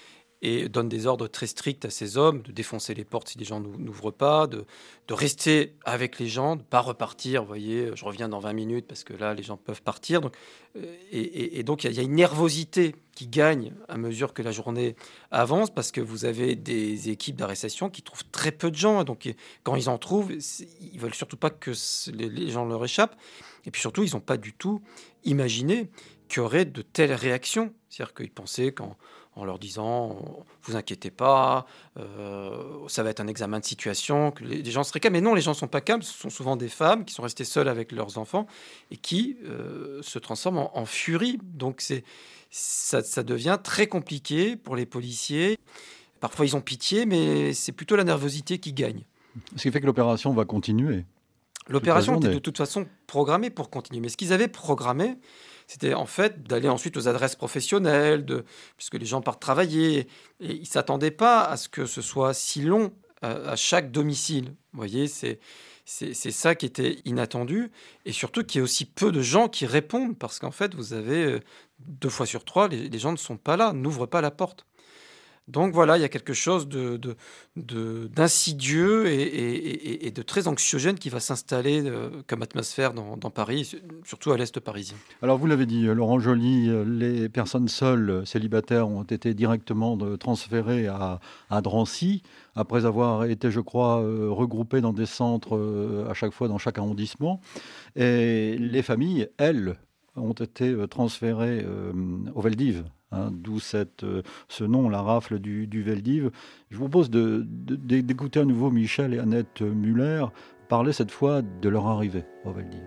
et donne des ordres très stricts à ses hommes de défoncer les portes si les gens n'ouvrent pas, de, de rester avec les gens, de ne pas repartir. Vous voyez, je reviens dans vingt minutes parce que là, les gens peuvent partir. Donc, et, et, et donc, il y, y a une nervosité qui gagne à mesure que la journée avance parce que vous avez des équipes d'arrestation qui trouvent très peu de gens. Donc, quand ils en trouvent, ils ne veulent surtout pas que les, les gens leur échappent. Et puis surtout, ils n'ont pas du tout imaginé qu'il y aurait de telles réactions. C'est-à-dire qu'ils pensaient qu'en en leur disant « vous inquiétez pas, euh, ça va être un examen de situation », que les, les gens seraient calmes. Mais non, les gens ne sont pas calmes. Ce sont souvent des femmes qui sont restées seules avec leurs enfants et qui euh, se transforment en, en furie. Donc c'est, ça, ça devient très compliqué pour les policiers. Parfois, ils ont pitié, mais c'est plutôt la nervosité qui gagne. Ce qui fait que l'opération va continuer. L'opération était de toute façon programmée pour continuer. Mais ce qu'ils avaient programmé, c'était en fait d'aller ensuite aux adresses professionnelles, de, puisque les gens partent travailler. Et ils ne s'attendaient pas à ce que ce soit si long à, à chaque domicile. Vous voyez, c'est, c'est, c'est ça qui était inattendu. Et surtout qu'il y ait aussi peu de gens qui répondent, parce qu'en fait, vous avez deux fois sur trois, les, les gens ne sont pas là, n'ouvrent pas la porte. Donc voilà, il y a quelque chose de, de, de, d'insidieux et, et, et, et de très anxiogène qui va s'installer euh, comme atmosphère dans, dans Paris, surtout à l'est parisien. Alors vous l'avez dit, Laurent Joly, les personnes seules, célibataires, ont été directement transférées à, à Drancy, après avoir été, je crois, regroupées dans des centres à chaque fois dans chaque arrondissement. Et les familles, elles, ont été transférées euh, au Veldiv. Hein, d'où cette, euh, ce nom, la rafle du, du Veldiv. Je vous propose de, de, d'écouter à nouveau Michel et Annette Muller parler cette fois de leur arrivée au Veldiv.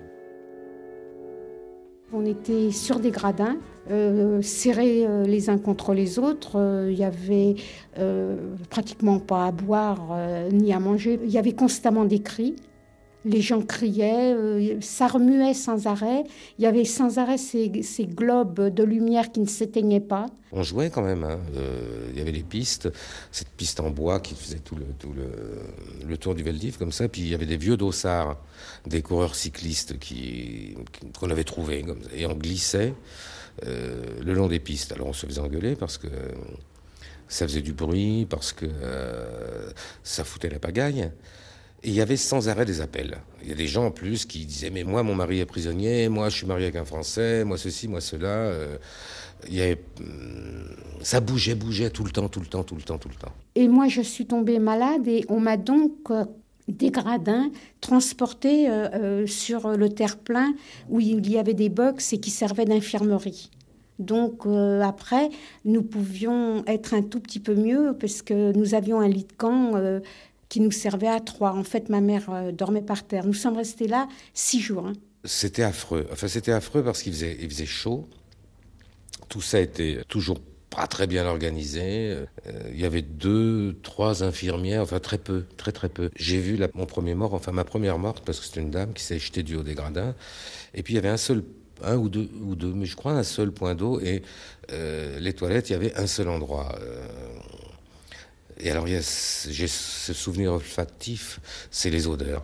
On était sur des gradins, euh, serrés euh, les uns contre les autres. Il euh, n'y avait euh, pratiquement pas à boire euh, ni à manger. Il y avait constamment des cris. Les gens criaient, euh, ça remuait sans arrêt. Il y avait sans arrêt ces, ces globes de lumière qui ne s'éteignaient pas. On jouait quand même. Hein. Euh, il y avait les pistes, cette piste en bois qui faisait tout le, tout le, le tour du Veldiv comme ça. Puis il y avait des vieux dossards, des coureurs cyclistes qui, qu'on avait trouvés. Comme ça. Et on glissait euh, le long des pistes. Alors on se faisait engueuler parce que ça faisait du bruit, parce que euh, ça foutait la pagaille. Et il y avait sans arrêt des appels. Il y a des gens en plus qui disaient « mais moi, mon mari est prisonnier, moi, je suis marié avec un Français, moi, ceci, moi, cela euh, ». Il y avait, ça bougeait, bougeait tout le temps, tout le temps, tout le temps, tout le temps. Et moi, je suis tombée malade et on m'a donc, euh, des gradins, transportée euh, euh, sur le terre-plein où il y avait des box et qui servaient d'infirmerie. Donc euh, après, nous pouvions être un tout petit peu mieux parce que nous avions un lit de camp euh, qui nous servait à trois. En fait, ma mère euh, dormait par terre. Nous sommes restés là six jours. Hein. C'était affreux. Enfin, c'était affreux parce qu'il faisait, il faisait chaud. Tout ça était toujours pas très bien organisé. Euh, il y avait deux, trois infirmières, enfin très peu, très très peu. J'ai vu la, mon premier mort, enfin ma première morte, parce que c'était une dame qui s'est jetée du haut des gradins. Et puis il y avait un seul, un ou deux, ou deux, mais je crois un seul point d'eau. Et euh, les toilettes, il y avait un seul endroit. Euh, Et alors, il y a, j'ai ce souvenir olfactif, c'est les odeurs.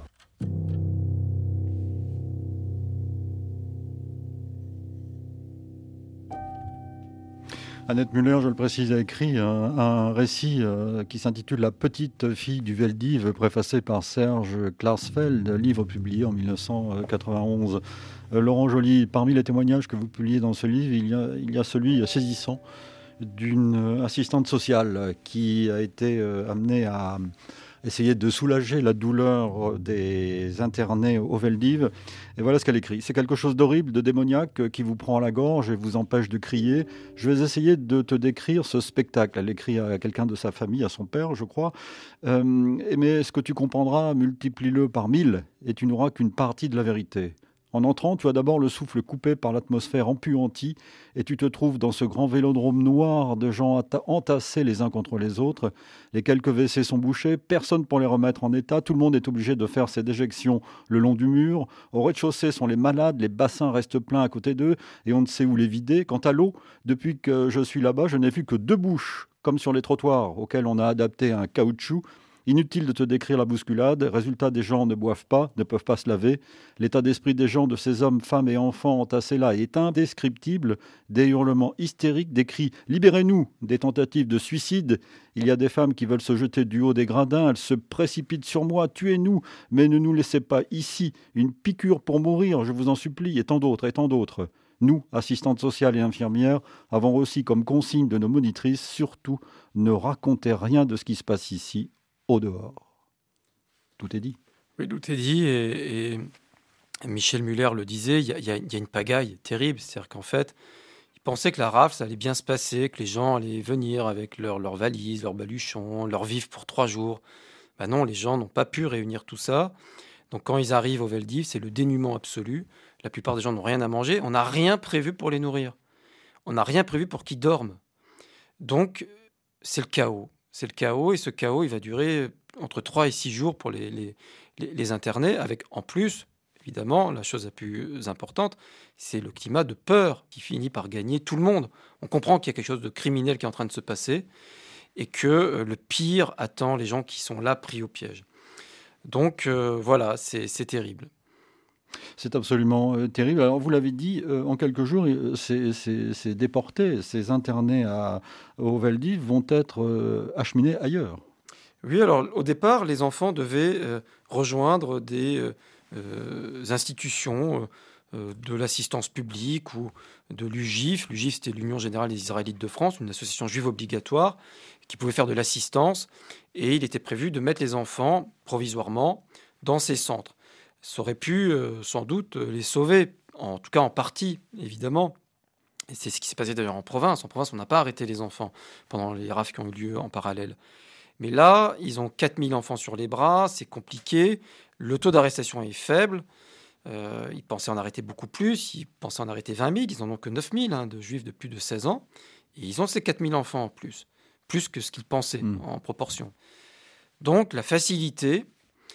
Annette Muller, je le précise, a écrit un, un récit euh, qui s'intitule « La petite fille du Veldiv », préfacé par Serge Klarsfeld, livre publié en dix-neuf cent quatre-vingt-onze. Euh, Laurent Joly, parmi les témoignages que vous publiez dans ce livre, il y a, il y a celui saisissant d'une assistante sociale qui a été amenée à essayer de soulager la douleur des internés au Veldiv. Et voilà ce qu'elle écrit. « C'est quelque chose d'horrible, de démoniaque, qui vous prend à la gorge et vous empêche de crier. Je vais essayer de te décrire ce spectacle. » Elle écrit à quelqu'un de sa famille, à son père, je crois. Euh, « Mais ce que tu comprendras, multiplie-le par mille et tu n'auras qu'une partie de la vérité. » En entrant, tu as d'abord le souffle coupé par l'atmosphère empuantie et tu te trouves dans ce grand vélodrome noir de gens entassés les uns contre les autres. Les quelques W C sont bouchés, personne pour les remettre en état. Tout le monde est obligé de faire ses déjections le long du mur. Au rez-de-chaussée sont les malades, les bassins restent pleins à côté d'eux et on ne sait où les vider. Quant à l'eau, depuis que je suis là-bas, je n'ai vu que deux bouches, comme sur les trottoirs auxquels on a adapté un caoutchouc. Inutile de te décrire la bousculade. Résultat, des gens ne boivent pas, ne peuvent pas se laver. L'état d'esprit des gens, de ces hommes, femmes et enfants entassés là est indescriptible. Des hurlements hystériques, des cris « Libérez-nous !» des tentatives de suicide. Il y a des femmes qui veulent se jeter du haut des gradins. Elles se précipitent sur moi. Tuez-nous, mais ne nous laissez pas ici. Une piqûre pour mourir, je vous en supplie. Et tant d'autres, et tant d'autres. Nous, assistantes sociales et infirmières, avons aussi comme consigne de nos monitrices, surtout, ne racontez rien de ce qui se passe ici, au dehors. Tout est dit. Oui, tout est dit. Et, et Michel Muller le disait, il y, y, y a une pagaille terrible. C'est-à-dire qu'en fait, il pensait que la rafle, ça allait bien se passer, que les gens allaient venir avec leurs leur valises, leurs baluchons, leurs vivres pour trois jours. Ben non, les gens n'ont pas pu réunir tout ça. Donc quand ils arrivent au Veldiv, c'est le dénuement absolu. La plupart des gens n'ont rien à manger. On n'a rien prévu pour les nourrir. On n'a rien prévu pour qu'ils dorment. Donc, c'est le chaos. C'est le chaos, et ce chaos, il va durer entre trois et six jours pour les, les, les, les internés, avec en plus, évidemment, la chose la plus importante, c'est le climat de peur qui finit par gagner tout le monde. On comprend qu'il y a quelque chose de criminel qui est en train de se passer, et que le pire attend les gens qui sont là, pris au piège. Donc, euh, voilà, c'est, c'est terrible. C'est absolument euh, terrible. Alors, vous l'avez dit, euh, en quelques jours, ces, ces, ces déportés, ces internés à, au Veldiv vont être euh, acheminés ailleurs. Oui, alors au départ, les enfants devaient euh, rejoindre des euh, euh, institutions euh, de l'assistance publique ou de l'U G I F. L'U G I F, c'était l'Union Générale des Israélites de France, une association juive obligatoire qui pouvait faire de l'assistance. Et il était prévu de mettre les enfants provisoirement dans ces centres. Ça aurait pu euh, sans doute les sauver, en tout cas en partie, évidemment. Et c'est ce qui s'est passé d'ailleurs en province. En province, on n'a pas arrêté les enfants pendant les rafles qui ont eu lieu en parallèle. Mais là, ils ont quatre mille enfants sur les bras, c'est compliqué, le taux d'arrestation est faible. Euh, ils pensaient en arrêter beaucoup plus, ils pensaient en arrêter vingt mille, ils n'en ont que neuf mille hein, de juifs de plus de seize ans. Et ils ont ces quatre mille enfants en plus, plus que ce qu'ils pensaient mmh. en proportion. Donc la facilité,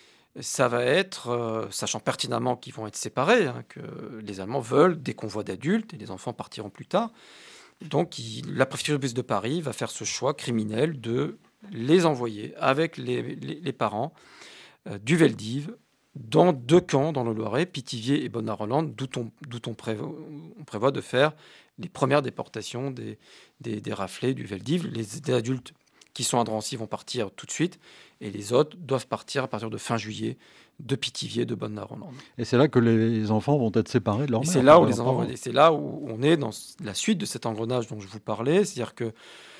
ça va être, euh, sachant pertinemment qu'ils vont être séparés, hein, que les Allemands veulent des convois d'adultes et les enfants partiront plus tard. Donc il, la préfecture de police de Paris va faire ce choix criminel de les envoyer avec les, les, les parents euh, du Veldiv dans deux camps dans le Loiret, Pithiviers et Bonnard-Rolande, d'où on, d'où on, prévoit, on prévoit de faire les premières déportations des, des, des raflés du Veldiv. Les, les adultes qui sont à Drancy vont partir tout de suite, et les autres doivent partir à partir de fin juillet de Pithiviers, de Bonnard-Rolande. Et c'est là que les enfants vont être séparés de leur mère. C'est là, où les enfants, c'est là où on est dans la suite de cet engrenage dont je vous parlais, c'est-à-dire que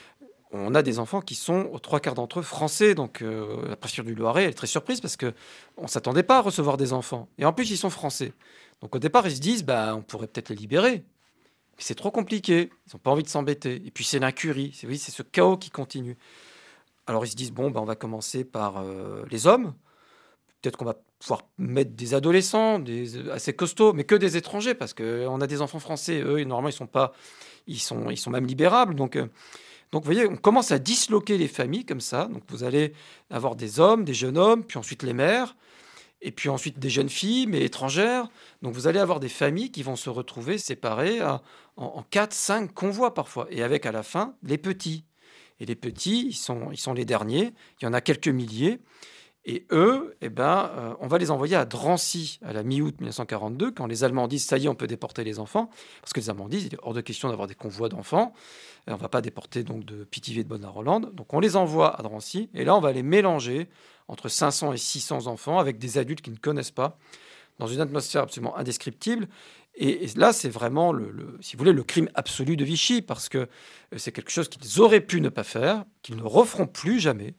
on a des enfants qui sont, aux trois quarts d'entre eux, français. Donc euh, la préfecture du Loiret, elle est très surprise parce qu'on ne s'attendait pas à recevoir des enfants. Et en plus, ils sont français. Donc au départ, ils se disent, bah, on pourrait peut-être les libérer. Mais c'est trop compliqué. Ils n'ont pas envie de s'embêter. Et puis c'est l'incurie. C'est, oui, c'est ce chaos qui continue. Alors ils se disent, bon, bah, on va commencer par euh, les hommes. Peut-être qu'on va pouvoir mettre des adolescents, des, assez costauds, mais que des étrangers. Parce qu'on a des enfants français. Eux, normalement, ils sont, pas, ils sont, ils sont même libérables. Donc... Euh, Donc, vous voyez, on commence à disloquer les familles comme ça. Donc, vous allez avoir des hommes, des jeunes hommes, puis ensuite les mères, et puis ensuite des jeunes filles, mais étrangères. Donc, vous allez avoir des familles qui vont se retrouver séparées à, en, en quatre, cinq convois parfois, et avec à la fin les petits. Et les petits, ils sont, ils sont les derniers. Il y en a quelques milliers. Et eux, eh ben, euh, on va les envoyer à Drancy à la mi-août dix-neuf cent quarante-deux, quand les Allemands disent « ça y est, on peut déporter les enfants », parce que les Allemands disent « il est hors de question d'avoir des convois d'enfants, et on ne va pas déporter donc, de Pithiviers et de Bonnard-Rolande ». Donc on les envoie à Drancy, et là on va les mélanger entre cinq cents et six cents enfants avec des adultes qui ne connaissent pas, dans une atmosphère absolument indescriptible. Et, et là, c'est vraiment, le, le, si vous voulez, le crime absolu de Vichy, parce que c'est quelque chose qu'ils auraient pu ne pas faire, qu'ils ne referont plus jamais,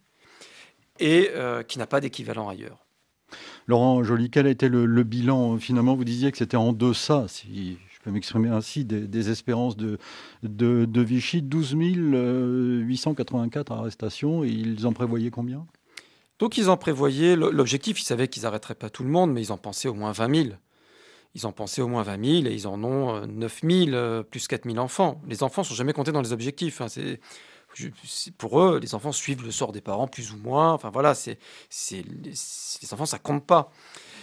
et euh, qui n'a pas d'équivalent ailleurs. Laurent Joly, quel a été le, le bilan? Finalement, vous disiez que c'était en deçà, si je peux m'exprimer ainsi, des, des espérances de, de, de Vichy. douze mille huit cent quatre-vingt-quatre arrestations, et ils en prévoyaient combien? Donc ils en prévoyaient, l'objectif, ils savaient qu'ils n'arrêteraient pas tout le monde, mais ils en pensaient au moins vingt mille. Ils en pensaient au moins vingt mille, et ils en ont neuf mille, plus quatre mille enfants. Les enfants ne sont jamais comptés dans les objectifs, hein, c'est... Je, pour eux, les enfants suivent le sort des parents, plus ou moins. Enfin voilà, c'est, c'est, les enfants, ça compte pas.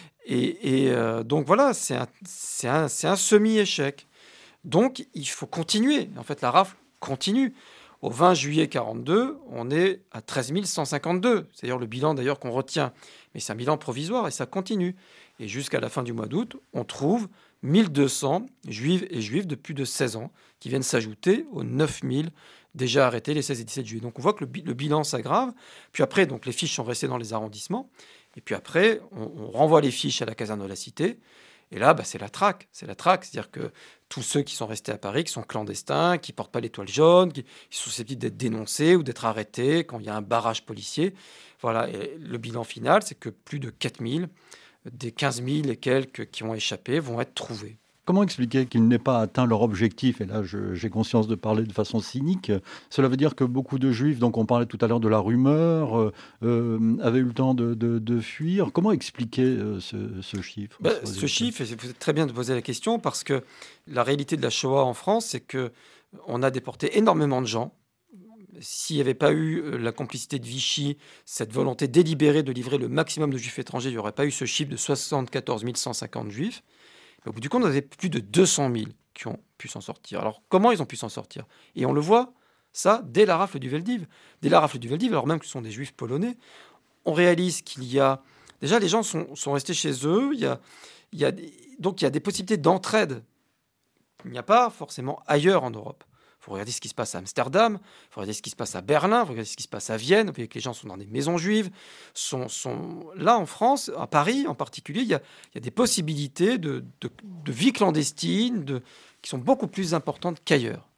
Et, et euh, donc voilà, c'est un, c'est, un, c'est un semi-échec. Donc il faut continuer. En fait, la rafle continue. Au vingt juillet quarante-deux, on est à treize mille cent cinquante-deux. C'est d'ailleurs le bilan d'ailleurs qu'on retient. Mais c'est un bilan provisoire et ça continue. Et jusqu'à la fin du mois d'août, on trouve mille deux cents juives et juifs de plus de seize ans qui viennent s'ajouter aux neuf mille déjà arrêtés les seize et dix-sept juillet. Donc on voit que le, bi- le bilan s'aggrave. Puis après, donc, les fiches sont restées dans les arrondissements. Et puis après, on, on renvoie les fiches à la caserne de la Cité. Et là, bah, c'est la traque. C'est la traque. C'est-à-dire que tous ceux qui sont restés à Paris, qui sont clandestins, qui ne portent pas l'étoile jaune, qui, qui sont susceptibles d'être dénoncés ou d'être arrêtés quand il y a un barrage policier. Voilà. Et le bilan final, c'est que plus de quatre mille des quinze mille et quelques qui ont échappé vont être trouvés. Comment expliquer qu'ils n'aient pas atteint leur objectif? Et là, je, j'ai conscience de parler de façon cynique. Cela veut dire que beaucoup de Juifs, donc on parlait tout à l'heure de la rumeur, euh, euh, avaient eu le temps de, de, de fuir. Comment expliquer euh, ce, ce chiffre Ben, ce chiffre, et vous êtes très bien de poser la question, parce que la réalité de la Shoah en France, c'est qu'on a déporté énormément de gens. S'il n'y avait pas eu la complicité de Vichy, cette volonté délibérée de livrer le maximum de Juifs étrangers, il n'y aurait pas eu ce chiffre de soixante-quatorze mille cent cinquante Juifs. Mais au bout du compte, on avait plus de deux cent mille qui ont pu s'en sortir. Alors, comment ils ont pu s'en sortir? Et on le voit, ça, dès la rafle du Veldiv. Dès la rafle du Veldiv, alors même que ce sont des Juifs polonais, on réalise qu'il y a... Déjà, les gens sont, sont restés chez eux. Il y a, il y a, donc, il y a des possibilités d'entraide. Il n'y a pas forcément ailleurs en Europe. Il faut regarder ce qui se passe à Amsterdam, il faut regarder ce qui se passe à Berlin, il faut regarder ce qui se passe à Vienne. Vous voyez que les gens sont dans des maisons juives. Sont, sont... Là, en France, à Paris en particulier, il y a, il y a des possibilités de, de, de vie clandestine de, qui sont beaucoup plus importantes qu'ailleurs.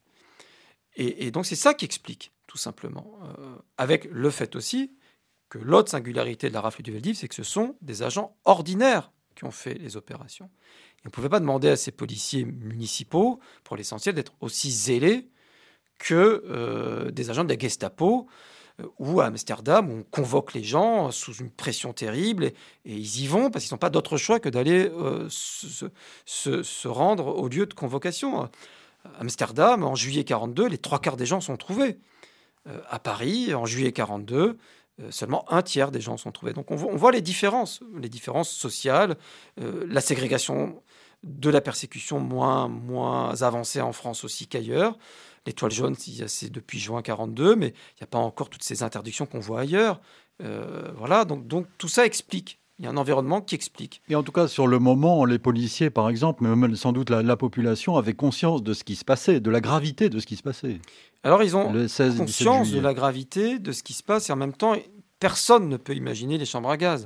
Et, et donc, c'est ça qui explique, tout simplement. Euh, avec le fait aussi que l'autre singularité de la rafle du Veldiv, c'est que ce sont des agents ordinaires qui ont fait les opérations. Et on ne pouvait pas demander à ces policiers municipaux, pour l'essentiel, d'être aussi zélés que euh, des agents de la Gestapo euh, ou à Amsterdam, où on convoque les gens sous une pression terrible et, et ils y vont parce qu'ils n'ont pas d'autre choix que d'aller euh, se, se, se rendre au lieu de convocation. À Amsterdam, en juillet quarante-deux, les trois quarts des gens sont trouvés. Euh, à Paris, en juillet quarante-deux, euh, seulement un tiers des gens sont trouvés. Donc on voit, on voit les différences, les différences sociales, euh, la ségrégation de la persécution moins, moins avancée en France aussi qu'ailleurs. L'étoile jaune, c'est depuis juin quarante-deux, mais il n'y a pas encore toutes ces interdictions qu'on voit ailleurs. Euh, voilà, donc, donc tout ça explique. Il y a un environnement qui explique. Et en tout cas, sur le moment, les policiers, par exemple, mais même sans doute la, la population, avaient conscience de ce qui se passait, de la gravité de ce qui se passait. Alors, ils ont le seize, conscience de la gravité de ce qui se passe, et en même temps, personne ne peut imaginer les chambres à gaz.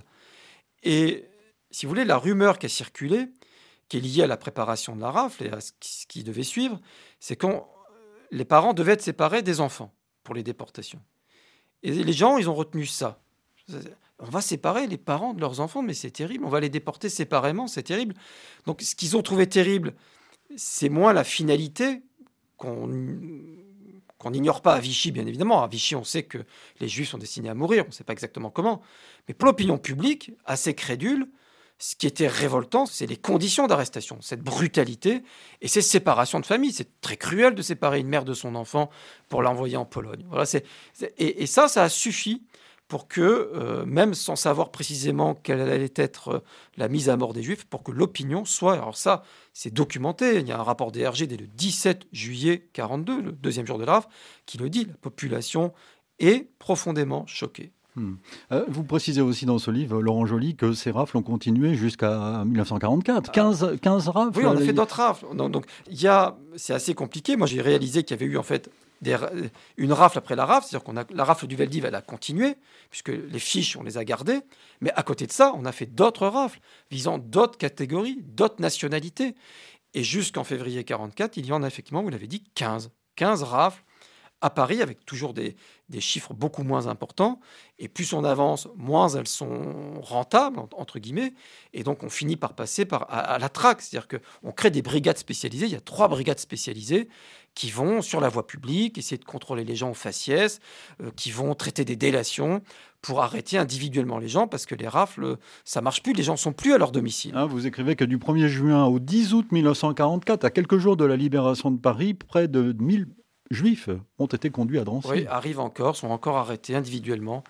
Et si vous voulez, la rumeur qui a circulé, qui est liée à la préparation de la rafle et à ce qui, ce qui devait suivre, c'est que les parents devaient être séparés des enfants pour les déportations. Et les gens, ils ont retenu ça. On va séparer les parents de leurs enfants, mais c'est terrible. On va les déporter séparément, c'est terrible. Donc, ce qu'ils ont trouvé terrible, c'est moins la finalité qu'on qu'on n'ignore pas à Vichy, bien évidemment. À Vichy, on sait que les Juifs sont destinés à mourir. On ne sait pas exactement comment. Mais pour l'opinion publique, assez crédule, ce qui était révoltant, c'est les conditions d'arrestation, cette brutalité et ces séparations de famille. C'est très cruel de séparer une mère de son enfant pour l'envoyer en Pologne. Voilà, c'est, c'est, et, et ça, ça a suffi pour que, euh, même sans savoir précisément quelle allait être euh, la mise à mort des Juifs, pour que l'opinion soit... Alors ça, c'est documenté. Il y a un rapport D R G dès le dix-sept juillet quarante-deux, le deuxième jour de la rafle, qui le dit. La population est profondément choquée. Hmm. Euh, vous précisez aussi dans ce livre, Laurent Joly, que ces rafles ont continué jusqu'à mille neuf cent quarante-quatre. quinze, quinze rafles. Oui, on a fait d'autres rafles. Donc, donc, il y a, c'est assez compliqué. Moi, j'ai réalisé qu'il y avait eu en fait des, une rafle après la rafle. C'est-à-dire qu'on a la rafle du Veldiv, elle a continué, puisque les fiches, on les a gardées. Mais à côté de ça, on a fait d'autres rafles visant d'autres catégories, d'autres nationalités. Et jusqu'en février quarante-quatre, il y en a effectivement, vous l'avez dit, quinze. quinze rafles à Paris, avec toujours des, des chiffres beaucoup moins importants. Et plus on avance, moins elles sont rentables, entre guillemets. Et donc, on finit par passer par, à, à la traque. C'est-à-dire qu'on crée des brigades spécialisées. Il y a trois brigades spécialisées qui vont sur la voie publique, essayer de contrôler les gens au faciès, euh, qui vont traiter des délations pour arrêter individuellement les gens, parce que les rafles, ça marche plus. Les gens sont plus à leur domicile. Ah, vous écrivez que du premier juin au dix août mille neuf cent quarante-quatre, à quelques jours de la libération de Paris, près de mille Juifs ont été conduits à Drancy. Oui, arrivent encore, sont encore arrêtés individuellement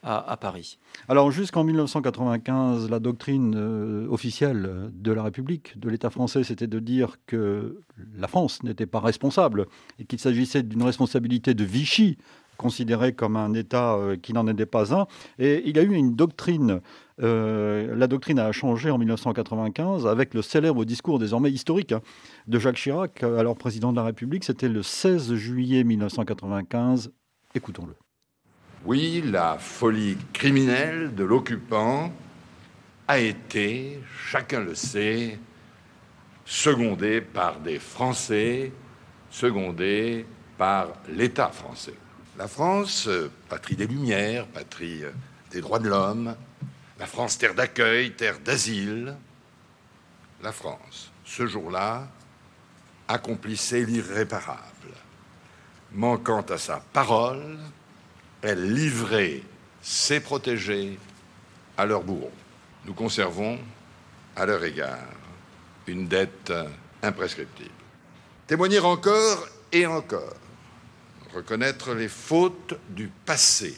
à, à Paris. Alors jusqu'en mille neuf cent quatre-vingt-quinze, la doctrine euh, officielle de la République, de l'État français, c'était de dire que la France n'était pas responsable et qu'il s'agissait d'une responsabilité de Vichy, considéré comme un État euh, qui n'en était pas un. Et il y a eu une doctrine, euh, la doctrine a changé en mille neuf cent quatre-vingt-quinze avec le célèbre discours désormais historique hein, de Jacques Chirac, alors président de la République. C'était le seize juillet mille neuf cent quatre-vingt-quinze. Écoutons-le. Oui, la folie criminelle de l'occupant a été, chacun le sait, secondée par des Français, secondée par l'État français. La France, patrie des Lumières, patrie des droits de l'homme, la France, terre d'accueil, terre d'asile, la France, ce jour-là, accomplissait l'irréparable. Manquant à sa parole, elle livrait ses protégés à leurs bourreaux. Nous conservons, à leur égard, une dette imprescriptible. Témoigner encore et encore. Reconnaître les fautes du passé.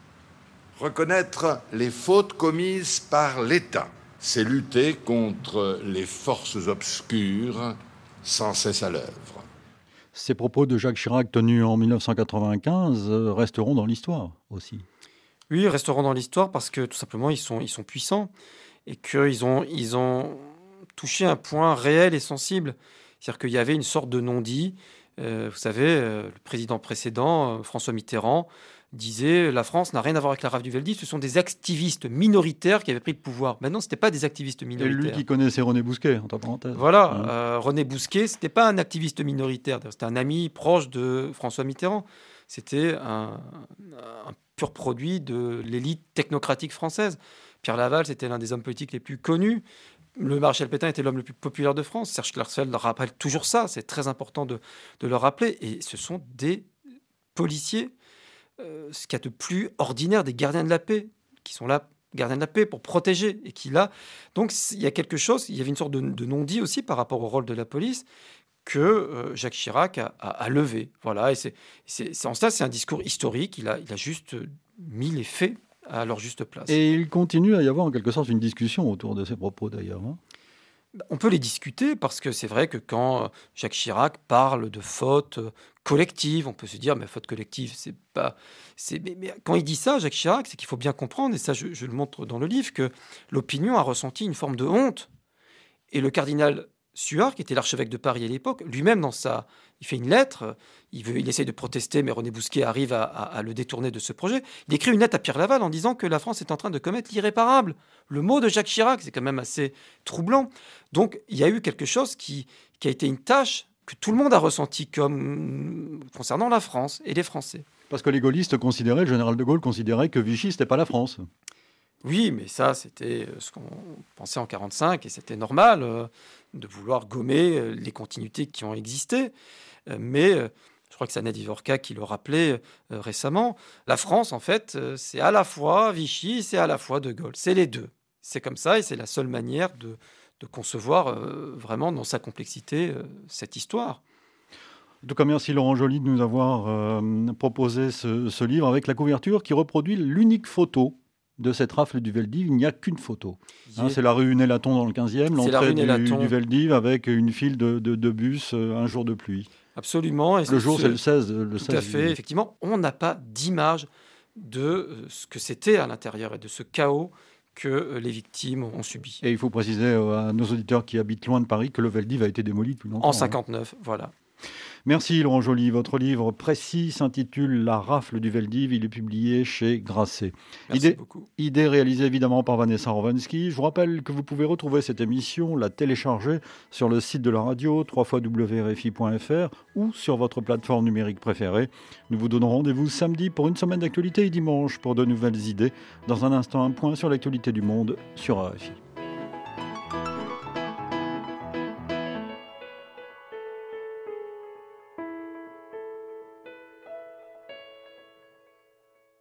Reconnaître les fautes commises par l'État. C'est lutter contre les forces obscures sans cesse à l'œuvre. Ces propos de Jacques Chirac tenus en mille neuf cent quatre-vingt-quinze euh, resteront dans l'histoire aussi. Oui, ils resteront dans l'histoire parce que tout simplement, ils sont, ils sont puissants et qu'ils ont, ils ont touché un point réel et sensible. C'est-à-dire qu'il y avait une sorte de non-dit. Euh, vous savez, euh, le président précédent, euh, François Mitterrand, disait « La France n'a rien à voir avec la rafle du Veldiv, ce sont des activistes minoritaires qui avaient pris le pouvoir ». Maintenant, ce n'était pas des activistes minoritaires. Et lui qui connaissait René Bousquet, entre parenthèses. Voilà, ouais. euh, René Bousquet, ce n'était pas un activiste minoritaire, c'était un ami proche de François Mitterrand. C'était un, un pur produit de l'élite technocratique française. Pierre Laval, c'était l'un des hommes politiques les plus connus. Le maréchal Pétain était l'homme le plus populaire de France. Serge Klarsfeld rappelle toujours ça. C'est très important de, de le rappeler. Et ce sont des policiers, euh, ce qu'il y a de plus ordinaire, des gardiens de la paix, qui sont là, gardiens de la paix, pour protéger. Et qui là. Donc, il y a quelque chose, il y avait une sorte de, de non-dit aussi par rapport au rôle de la police que euh, Jacques Chirac a, a, a levé. Voilà. Et c'est, c'est, c'est, en cela, c'est un discours historique. Il a, il a juste mis les faits à leur juste place. Et il continue à y avoir en quelque sorte une discussion autour de ces propos d'ailleurs. Hein. On peut les discuter parce que c'est vrai que quand Jacques Chirac parle de fautes collectives, on peut se dire mais faute collective, c'est pas, c'est mais, mais quand il dit ça, Jacques Chirac, c'est qu'il faut bien comprendre et ça je, je le montre dans le livre que l'opinion a ressenti une forme de honte et le cardinal Suard, qui était l'archevêque de Paris à l'époque, lui-même dans sa, il fait une lettre, il, veut, il essaye de protester, mais René Bousquet arrive à, à, à le détourner de ce projet. Il écrit une lettre à Pierre Laval en disant que la France est en train de commettre l'irréparable. Le mot de Jacques Chirac, c'est quand même assez troublant. Donc il y a eu quelque chose qui, qui a été une tâche que tout le monde a ressenti comme concernant la France et les Français. Parce que les gaullistes considéraient, le général de Gaulle considérait que Vichy, c'était pas la France. Oui, mais ça, c'était ce qu'on pensait en quarante-cinq et c'était normal euh, de vouloir gommer euh, les continuités qui ont existé. Euh, mais euh, je crois que c'est Anna Vivorca qui le rappelait euh, récemment. La France, en fait, euh, c'est à la fois Vichy, c'est à la fois de Gaulle. C'est les deux. C'est comme ça et c'est la seule manière de, de concevoir euh, vraiment dans sa complexité euh, cette histoire. En tout cas, merci Laurent Joly de nous avoir euh, proposé ce, ce livre avec la couverture qui reproduit l'unique photo de cette rafle du Veldiv. Il n'y a qu'une photo. Hein, c'est la rue Nélaton dans le quinzième, l'entrée du, du Veldiv avec une file de, de, de bus euh, un jour de pluie. Absolument. Et le jour, ce, c'est le seize. Le tout seize à fait. juillet. Effectivement, on n'a pas d'image de ce que c'était à l'intérieur et de ce chaos que les victimes ont subi. Et il faut préciser à nos auditeurs qui habitent loin de Paris que le Veldiv a été démoli depuis longtemps. En cinquante-neuf, hein. Voilà. Merci Laurent Joly. Votre livre précis s'intitule La rafle du Veldiv. Il est publié chez Grasset. Merci idée, beaucoup. Idée réalisée évidemment par Vanessa Rovansky. Je vous rappelle que vous pouvez retrouver cette émission, la télécharger sur le site de la radio, w w w point r f i point f r ou sur votre plateforme numérique préférée. Nous vous donnons rendez-vous samedi pour une semaine d'actualité et dimanche pour de nouvelles idées. Dans un instant, un point sur l'actualité du monde sur R F I.